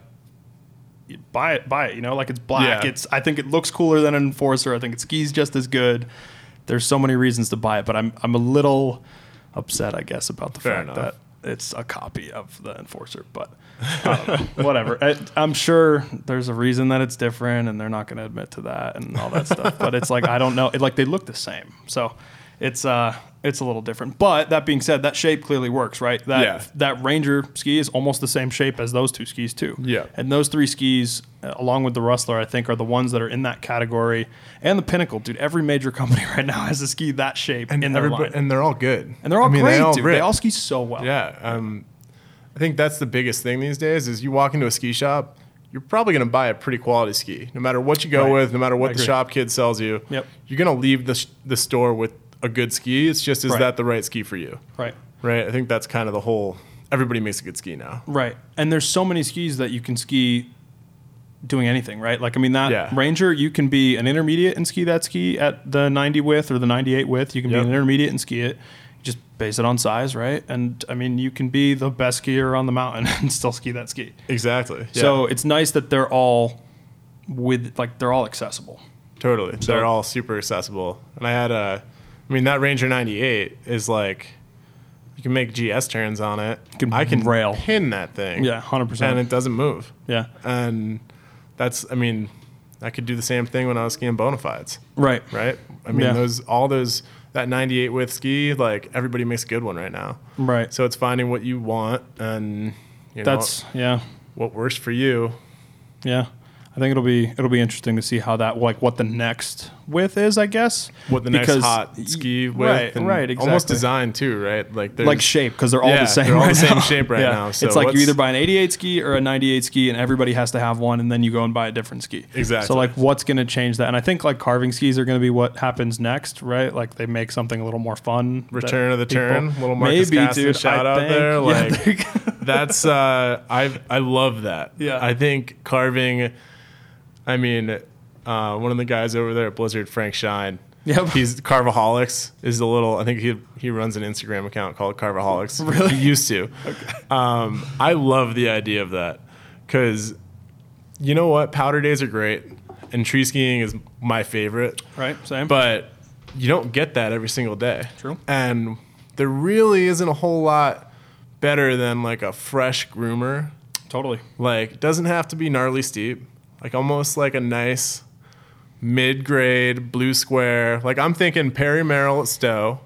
Speaker 1: you buy it, buy it. You know, like it's black.
Speaker 2: Yeah.
Speaker 1: It's. I think it looks cooler than an enforcer. I think it skis just as good. There's so many reasons to buy it, but I'm I'm a little upset, I guess, about the
Speaker 2: Fair
Speaker 1: fact
Speaker 2: enough.
Speaker 1: that it's a copy of the enforcer. But I don't know. Whatever. I, I'm sure there's a reason that it's different, and they're not going to admit to that and all that stuff. But it's like I don't know. It, like they look the same, so it's uh it's a little different. But that being said, that shape clearly works, right? That
Speaker 2: Yeah.
Speaker 1: that Ranger ski is almost the same shape as those two skis too.
Speaker 2: Yeah.
Speaker 1: And those three skis, uh, along with the Rustler, I think are the ones that are in that category. And the Pinnacle, dude. Every major company right now has a ski that shape
Speaker 2: And
Speaker 1: in their
Speaker 2: everybody-
Speaker 1: line,
Speaker 2: and they're all good.
Speaker 1: and they're all
Speaker 2: I mean,
Speaker 1: great,
Speaker 2: they all
Speaker 1: dude.
Speaker 2: rip.
Speaker 1: They all ski so well.
Speaker 2: Yeah. Um, I think that's the biggest thing these days is you walk into a ski shop, you're probably going to buy a pretty quality ski. No matter what you go
Speaker 1: Right.
Speaker 2: with, no matter
Speaker 1: I
Speaker 2: what the
Speaker 1: agree.
Speaker 2: shop kid sells you,
Speaker 1: Yep.
Speaker 2: you're going to leave the, sh- the store with a good ski. It's just, is
Speaker 1: Right.
Speaker 2: that the right ski for you?
Speaker 1: Right.
Speaker 2: Right? I think that's kind of the whole, everybody makes a good ski now.
Speaker 1: Right. And there's so many skis that you can ski doing anything, right? Like, I mean, that
Speaker 2: Yeah.
Speaker 1: Ranger, you can be an intermediate and ski that ski at the ninety width or the ninety-eight width. You can
Speaker 2: Yep.
Speaker 1: be an intermediate and ski it. Just base it on size, right? And I mean, you can be the best skier on the mountain and still ski that ski.
Speaker 2: Exactly. Yeah.
Speaker 1: So it's nice that they're all with, like, they're all accessible.
Speaker 2: Totally.
Speaker 1: So-
Speaker 2: They're all super accessible. And I had a, I mean, that Ranger ninety-eight is like, you can make G S turns on it.
Speaker 1: can
Speaker 2: I can
Speaker 1: rail.
Speaker 2: pin that thing.
Speaker 1: Yeah, one hundred percent.
Speaker 2: And it doesn't move.
Speaker 1: Yeah.
Speaker 2: And that's, I mean, I could do the same thing when I was skiing Bonafides,
Speaker 1: Right.
Speaker 2: right? I mean,
Speaker 1: Yeah.
Speaker 2: those, all those, that ninety-eight width ski, like everybody makes a good one right now.
Speaker 1: Right.
Speaker 2: So it's finding what you want and, you know,
Speaker 1: That's, yeah.
Speaker 2: what works for you.
Speaker 1: Yeah. I think it'll be it'll be interesting to see how that like what the next width is, I guess.
Speaker 2: What the next
Speaker 1: Because-
Speaker 2: hot ski with.
Speaker 1: Right,
Speaker 2: and
Speaker 1: right, exactly.
Speaker 2: Almost design too, right? Like there's,
Speaker 1: Like shape, because they're all
Speaker 2: Yeah,
Speaker 1: the same.
Speaker 2: they're all
Speaker 1: right
Speaker 2: the same
Speaker 1: now.
Speaker 2: shape right
Speaker 1: Yeah.
Speaker 2: now, so
Speaker 1: it's like you
Speaker 2: what's-
Speaker 1: either buy an eighty-eight ski or a ninety-eight ski, and everybody has to have one, and then you go and buy a different ski.
Speaker 2: Exactly.
Speaker 1: So like, what's going to change that? And I think like carving skis are going to be what happens next, right? Like they make something a little more fun. that
Speaker 2: Return of the
Speaker 1: people-
Speaker 2: Turn, little Marcus
Speaker 1: Maybe,
Speaker 2: Caston
Speaker 1: dude.
Speaker 2: shout
Speaker 1: I
Speaker 2: out
Speaker 1: think-
Speaker 2: there.
Speaker 1: yeah,
Speaker 2: Like
Speaker 1: there you go.
Speaker 2: that's uh, I I love that.
Speaker 1: Yeah.
Speaker 2: I think carving. I mean, uh, one of the guys over there at Blizzard, Frank Shine.
Speaker 1: Yep.
Speaker 2: He's Carvaholics is a little. I think he he runs an Instagram account called Carvaholics.
Speaker 1: Really?
Speaker 2: He used to. Okay. Um, I love the idea of that because you know what, powder days are great, and tree skiing is my favorite.
Speaker 1: Right. Same.
Speaker 2: But you don't get that every single day.
Speaker 1: True.
Speaker 2: And there really isn't a whole lot better than like a fresh groomer.
Speaker 1: totally.
Speaker 2: Like, it doesn't have to be gnarly steep. Like almost like a nice mid-grade blue square. Like I'm thinking Perry Merrill at Stowe.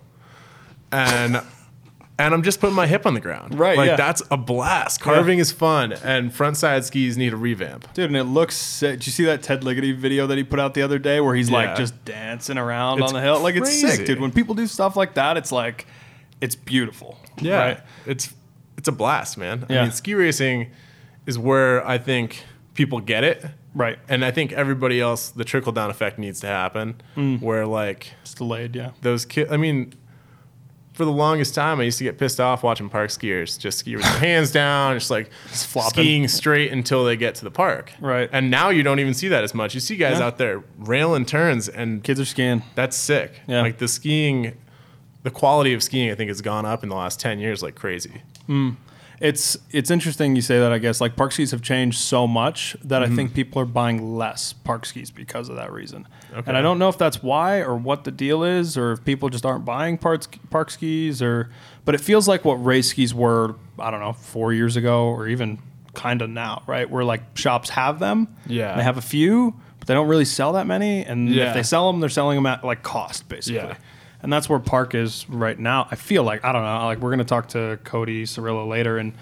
Speaker 2: And and I'm just putting my hip on the ground.
Speaker 1: Right,
Speaker 2: Like
Speaker 1: yeah.
Speaker 2: that's a blast. Carving is fun. And front side skis need a revamp.
Speaker 1: Dude, and it looks sick. Did you see that Ted Ligety video that he put out the other day where he's
Speaker 2: Yeah.
Speaker 1: like just dancing around
Speaker 2: It's
Speaker 1: on the hill? Like, it's sick,
Speaker 2: crazy.
Speaker 1: dude. When people do stuff like that, it's like, it's beautiful.
Speaker 2: Yeah,
Speaker 1: Right?
Speaker 2: it's it's a blast, man.
Speaker 1: Yeah.
Speaker 2: I mean, ski racing is where I think people get it,
Speaker 1: Right.
Speaker 2: and I think everybody else, the trickle down effect needs to happen,
Speaker 1: Mm.
Speaker 2: where like
Speaker 1: It's delayed, yeah.
Speaker 2: those kids. I mean, for the longest time, I used to get pissed off watching park skiers just ski with their hands down, just like
Speaker 1: Just flopping.
Speaker 2: skiing straight until they get to the park.
Speaker 1: Right.
Speaker 2: And now you don't even see that as much. You see guys
Speaker 1: Yeah.
Speaker 2: out there railing turns, and
Speaker 1: Kids are skiing.
Speaker 2: that's sick.
Speaker 1: Yeah.
Speaker 2: Like the skiing, the quality of skiing, I think, has gone up in the last ten years like crazy.
Speaker 1: It's it's interesting you say that, I guess. Like, park skis have changed so much that
Speaker 2: Mm-hmm.
Speaker 1: I think people are buying less park skis because of that reason.
Speaker 2: Okay.
Speaker 1: And I don't know if that's why or what the deal is, or if people just aren't buying park, park skis, or but it feels like what race skis were, I don't know, four years ago, or even kind of now, right? Where like shops have them.
Speaker 2: Yeah.
Speaker 1: And they have a few, but they don't really sell that many. And
Speaker 2: Yeah.
Speaker 1: if they sell them, they're selling them at like cost, basically.
Speaker 2: Yeah.
Speaker 1: And that's where park is right now. I feel like, I don't know, like we're going to talk to Cody Cirillo later, and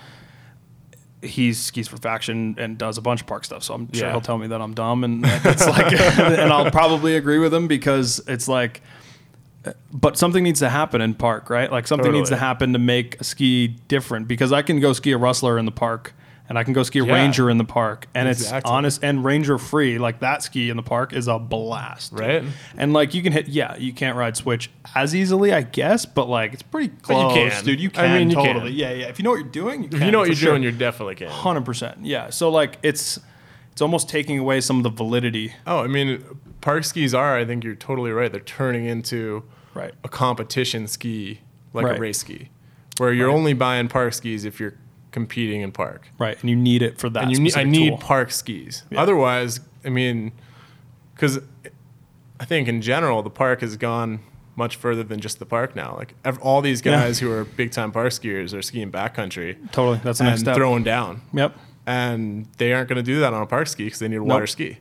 Speaker 1: he skis for Faction and does a bunch of park stuff. So I'm sure
Speaker 2: Yeah.
Speaker 1: he'll tell me that I'm dumb, and it's like, and I'll probably agree with him, because it's like, but something needs to happen in park, right? Like something needs to
Speaker 2: Totally.
Speaker 1: happen to make a ski different, because I can go ski a Rustler in the park, and I can go ski a
Speaker 2: Yeah.
Speaker 1: Ranger in the park, and it's
Speaker 2: Exactly.
Speaker 1: honest and Ranger free. Like that ski in the park is a blast, dude.
Speaker 2: Right.
Speaker 1: And like you can hit, yeah, you can't ride switch as easily, I guess, but like it's pretty
Speaker 2: But you
Speaker 1: close,
Speaker 2: can.
Speaker 1: dude. You
Speaker 2: I
Speaker 1: can
Speaker 2: mean, you can.
Speaker 1: totally, yeah, yeah. If you know what you're doing, you
Speaker 2: If
Speaker 1: can,
Speaker 2: you know what
Speaker 1: for
Speaker 2: you're
Speaker 1: sure.
Speaker 2: doing, you're definitely can.
Speaker 1: Hundred percent, yeah. So like it's it's almost taking away some of the validity,
Speaker 2: Oh, I mean, park skis are, I think you're totally right. They're turning into
Speaker 1: right?
Speaker 2: a competition ski, like
Speaker 1: Right.
Speaker 2: a race ski, where you're
Speaker 1: Right.
Speaker 2: only buying park skis if you're competing in park.
Speaker 1: Right, and you need it for that.
Speaker 2: And you need, I
Speaker 1: specific
Speaker 2: need
Speaker 1: tool.
Speaker 2: park skis.
Speaker 1: Yeah.
Speaker 2: Otherwise, I mean, because I think in general, the park has gone much further than just the park now. Like ev- all these
Speaker 1: Yeah.
Speaker 2: guys who are big time park skiers are skiing backcountry
Speaker 1: Totally, that's the
Speaker 2: and
Speaker 1: next step.
Speaker 2: throwing down.
Speaker 1: Yep.
Speaker 2: And they aren't going to do that on a park ski because they need a water ski.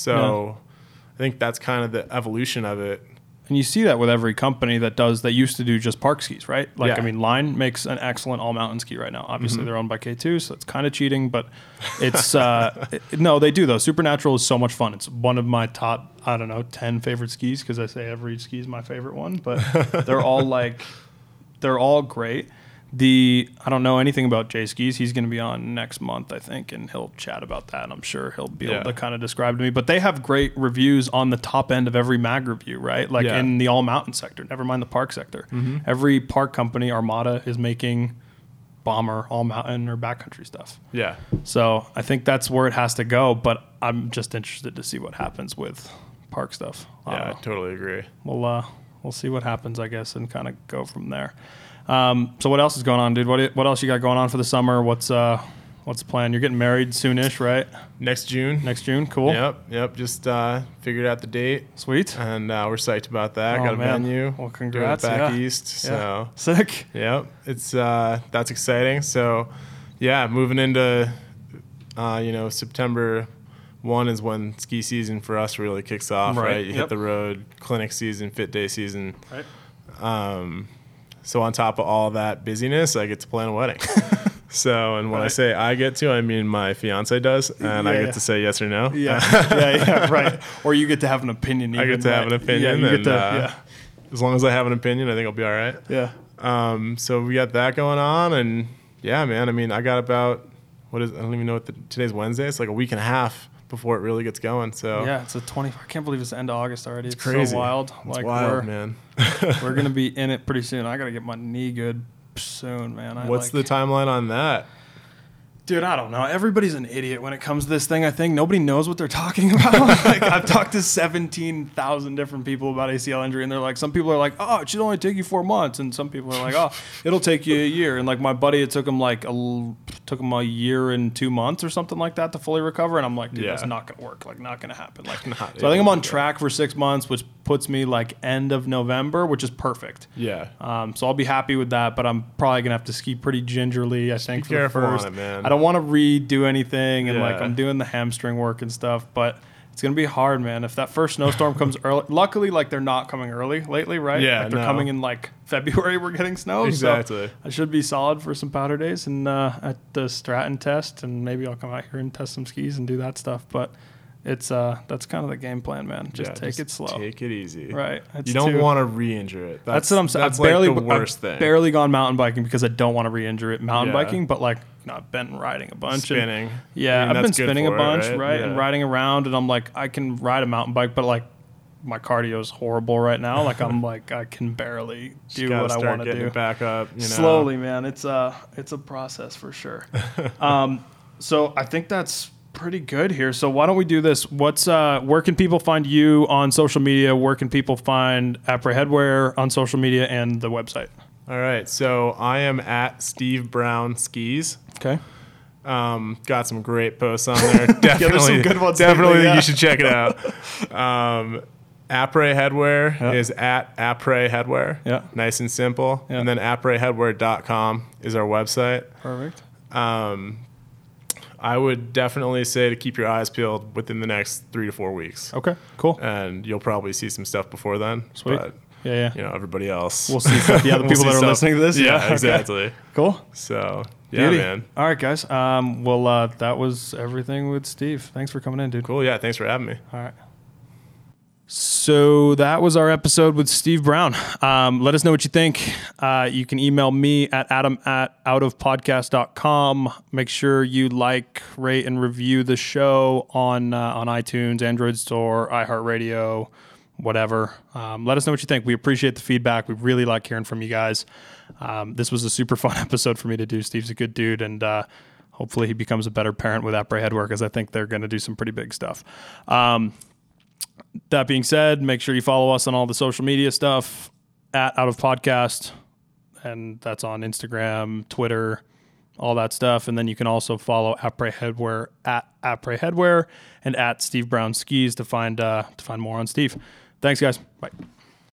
Speaker 2: So I think that's kind of the evolution of it.
Speaker 1: And you see that with every company that does that used to do just park skis, right? Like,
Speaker 2: Yeah. Mm-hmm.
Speaker 1: I mean, Line makes an excellent all mountain ski right now. Obviously, they're owned by K two, so it's kind of cheating, but it's uh, it- no, they do though. Supernatural is so much fun. It's one of my top, I don't know, ten favorite skis, because I say every ski is my favorite one, but they're all like, they're all great. The I don't know anything about J Skis. He's going to be on next month, I think, and he'll chat about that. And I'm sure he'll be
Speaker 2: Yeah.
Speaker 1: able to kind of describe to me. But they have great reviews on the top end of every mag review, right? Like
Speaker 2: Yeah.
Speaker 1: in the all mountain sector. Never mind the park sector.
Speaker 2: Mm-hmm.
Speaker 1: Every park company, Armada, is making bomber, all mountain, or backcountry stuff.
Speaker 2: Yeah.
Speaker 1: So I think that's where it has to go. But I'm just interested to see what happens with park stuff. I don't
Speaker 2: Yeah, I
Speaker 1: know.
Speaker 2: totally agree.
Speaker 1: We'll uh, we'll see what happens, I guess, and kind of go from there. Um, so what else is going on, dude? What what else you got going on for the summer? What's uh what's the plan? You're getting married soonish, right?
Speaker 2: Next June.
Speaker 1: Next June, cool.
Speaker 2: Yep, yep. Just uh, figured out the date,
Speaker 1: Sweet.
Speaker 2: and uh, we're psyched about that.
Speaker 1: Oh,
Speaker 2: Got a
Speaker 1: man.
Speaker 2: venue.
Speaker 1: Well,
Speaker 2: doing it
Speaker 1: congrats,
Speaker 2: back
Speaker 1: yeah.
Speaker 2: east.
Speaker 1: Yeah.
Speaker 2: So,
Speaker 1: Sick.
Speaker 2: yep, it's uh, that's exciting. So, yeah, moving into uh, you know September one is when ski season for us really kicks off.
Speaker 1: Right,
Speaker 2: Right, you
Speaker 1: yep.
Speaker 2: hit the road, clinic season, fit day season.
Speaker 1: Right.
Speaker 2: Um, so on top of all that busyness, I get to plan a wedding. So, and when I
Speaker 1: Right.
Speaker 2: say I get to, I mean my fiance does, and I
Speaker 1: Yeah,
Speaker 2: get
Speaker 1: yeah.
Speaker 2: to say yes or no.
Speaker 1: Yeah, yeah, yeah, right. Or you get to have an opinion.
Speaker 2: I
Speaker 1: even,
Speaker 2: get to have
Speaker 1: right?
Speaker 2: an opinion,
Speaker 1: Yeah, you
Speaker 2: and
Speaker 1: get to,
Speaker 2: uh,
Speaker 1: yeah,
Speaker 2: as long as I have an opinion, I think I'll be all right.
Speaker 1: yeah.
Speaker 2: Um, so we got that going on, and yeah, man. I mean, I got about what is I don't even know what the, today's Wednesday. It's like a week and a half before it really gets going. So
Speaker 1: Yeah, it's a twenty. I can't believe it's the end of August already. It's,
Speaker 2: crazy.
Speaker 1: so wild.
Speaker 2: It's
Speaker 1: like
Speaker 2: wild,
Speaker 1: we're
Speaker 2: man.
Speaker 1: we're gonna be in it pretty soon. I gotta get my knee good soon, man. I
Speaker 2: What's
Speaker 1: like,
Speaker 2: the timeline on that?
Speaker 1: Dude, I don't know. Everybody's an idiot when it comes to this thing. I think nobody knows what they're talking about. Like, I've talked to seventeen thousand different people about A C L injury, and they're like, some people are like, oh, it should only take you four months, and some people are like, oh, it'll take you a year. And like my buddy, it took him like a l- took him a year and two months or something like that to fully recover. And I'm like, dude,
Speaker 2: Yeah.
Speaker 1: that's not gonna work. Like, not gonna happen. Like,
Speaker 2: Not
Speaker 1: so I think I'm
Speaker 2: able
Speaker 1: on
Speaker 2: to.
Speaker 1: track for six months, which puts me like end of November, which is perfect.
Speaker 2: Yeah.
Speaker 1: Um, so I'll be happy with that, but I'm probably gonna have to ski pretty gingerly. I think
Speaker 2: be
Speaker 1: for the
Speaker 2: careful on
Speaker 1: first.
Speaker 2: it, man.
Speaker 1: I don't want to redo anything, and like
Speaker 2: Yeah.
Speaker 1: I'm doing the hamstring work and stuff, but it's gonna be hard, man. If that first snowstorm comes early, luckily, like they're not coming early lately, right?
Speaker 2: Yeah,
Speaker 1: like they're
Speaker 2: no.
Speaker 1: coming in like February. We're getting snow,
Speaker 2: Exactly.
Speaker 1: So I should be solid for some powder days and uh, at the Stratton test, and maybe I'll come out here and test some skis and do that stuff. But it's uh, that's kind of the game plan, man. Just
Speaker 2: Yeah,
Speaker 1: take
Speaker 2: just
Speaker 1: it slow,
Speaker 2: Take it easy.
Speaker 1: right? It's
Speaker 2: You don't
Speaker 1: too-
Speaker 2: want to re-injure it.
Speaker 1: That's, what I'm saying.
Speaker 2: That's
Speaker 1: I've barely,
Speaker 2: like the worst
Speaker 1: I've
Speaker 2: thing.
Speaker 1: barely gone mountain biking because I don't want to re-injure it. Mountain
Speaker 2: Yeah.
Speaker 1: biking, but like, you know, I've been riding a bunch. and-
Speaker 2: spinning.
Speaker 1: yeah,
Speaker 2: I mean,
Speaker 1: I've been
Speaker 2: that's good
Speaker 1: spinning a
Speaker 2: for it,
Speaker 1: bunch,
Speaker 2: right?
Speaker 1: right? And
Speaker 2: Yeah.
Speaker 1: riding around, and I'm like, I can ride a mountain bike, but like my cardio is horrible right now. Like I'm like I can barely do what I want to do.
Speaker 2: It back up, you know?
Speaker 1: Slowly, man. It's a it's a process for sure. um, so I think that's pretty good here. So why don't we do this? What's uh, where can people find you on social media? Where can people find Après Headwear on social media and the website?
Speaker 2: All right. So I am at Steve Brown Skis.
Speaker 1: Okay.
Speaker 2: Um, got some great posts on there. Definitely,
Speaker 1: yeah, there's some good ones.
Speaker 2: Definitely,
Speaker 1: lately, yeah.
Speaker 2: You should check it out. Um, Après Headwear
Speaker 1: yeah.
Speaker 2: is at Après Headwear.
Speaker 1: Yeah.
Speaker 2: Nice and simple.
Speaker 1: Yeah.
Speaker 2: And then après headwear dot com is our website.
Speaker 1: Perfect.
Speaker 2: Um, I would definitely say to keep your eyes peeled within the next three to four weeks.
Speaker 1: Okay. Cool.
Speaker 2: And you'll probably see some stuff before then.
Speaker 1: Sweet.
Speaker 2: But,
Speaker 1: yeah, yeah.
Speaker 2: you know, everybody else.
Speaker 1: We'll see stuff. Yeah, the
Speaker 2: We'll
Speaker 1: people
Speaker 2: see
Speaker 1: that are
Speaker 2: stuff.
Speaker 1: listening to this.
Speaker 2: Yeah,
Speaker 1: Yeah, okay.
Speaker 2: exactly.
Speaker 1: Cool.
Speaker 2: So, yeah,
Speaker 1: Beauty.
Speaker 2: man.
Speaker 1: All right, guys. Um, well, uh, that was everything with Steve. Thanks for coming in, dude.
Speaker 2: Cool. Yeah, thanks for having me.
Speaker 1: All right. So that was our episode with Steve Brown. Um, let us know what you think. Uh, you can email me at adam at outofpodcast dot com. Make sure you like, rate, and review the show on uh, on iTunes, Android Store, iHeartRadio, whatever. Um, let us know what you think. We appreciate the feedback. We really like hearing from you guys. Um, this was a super fun episode for me to do. Steve's a good dude, and uh, hopefully he becomes a better parent with Après Headwear, because I think they're going to do some pretty big stuff. Um, That being said, make sure you follow us on all the social media stuff at Out of Podcast, and that's on Instagram, Twitter, all that stuff. And then you can also follow Après Headwear at Après Headwear and at Steve Brown Skis to find uh, to find more on Steve. Thanks, guys. Bye.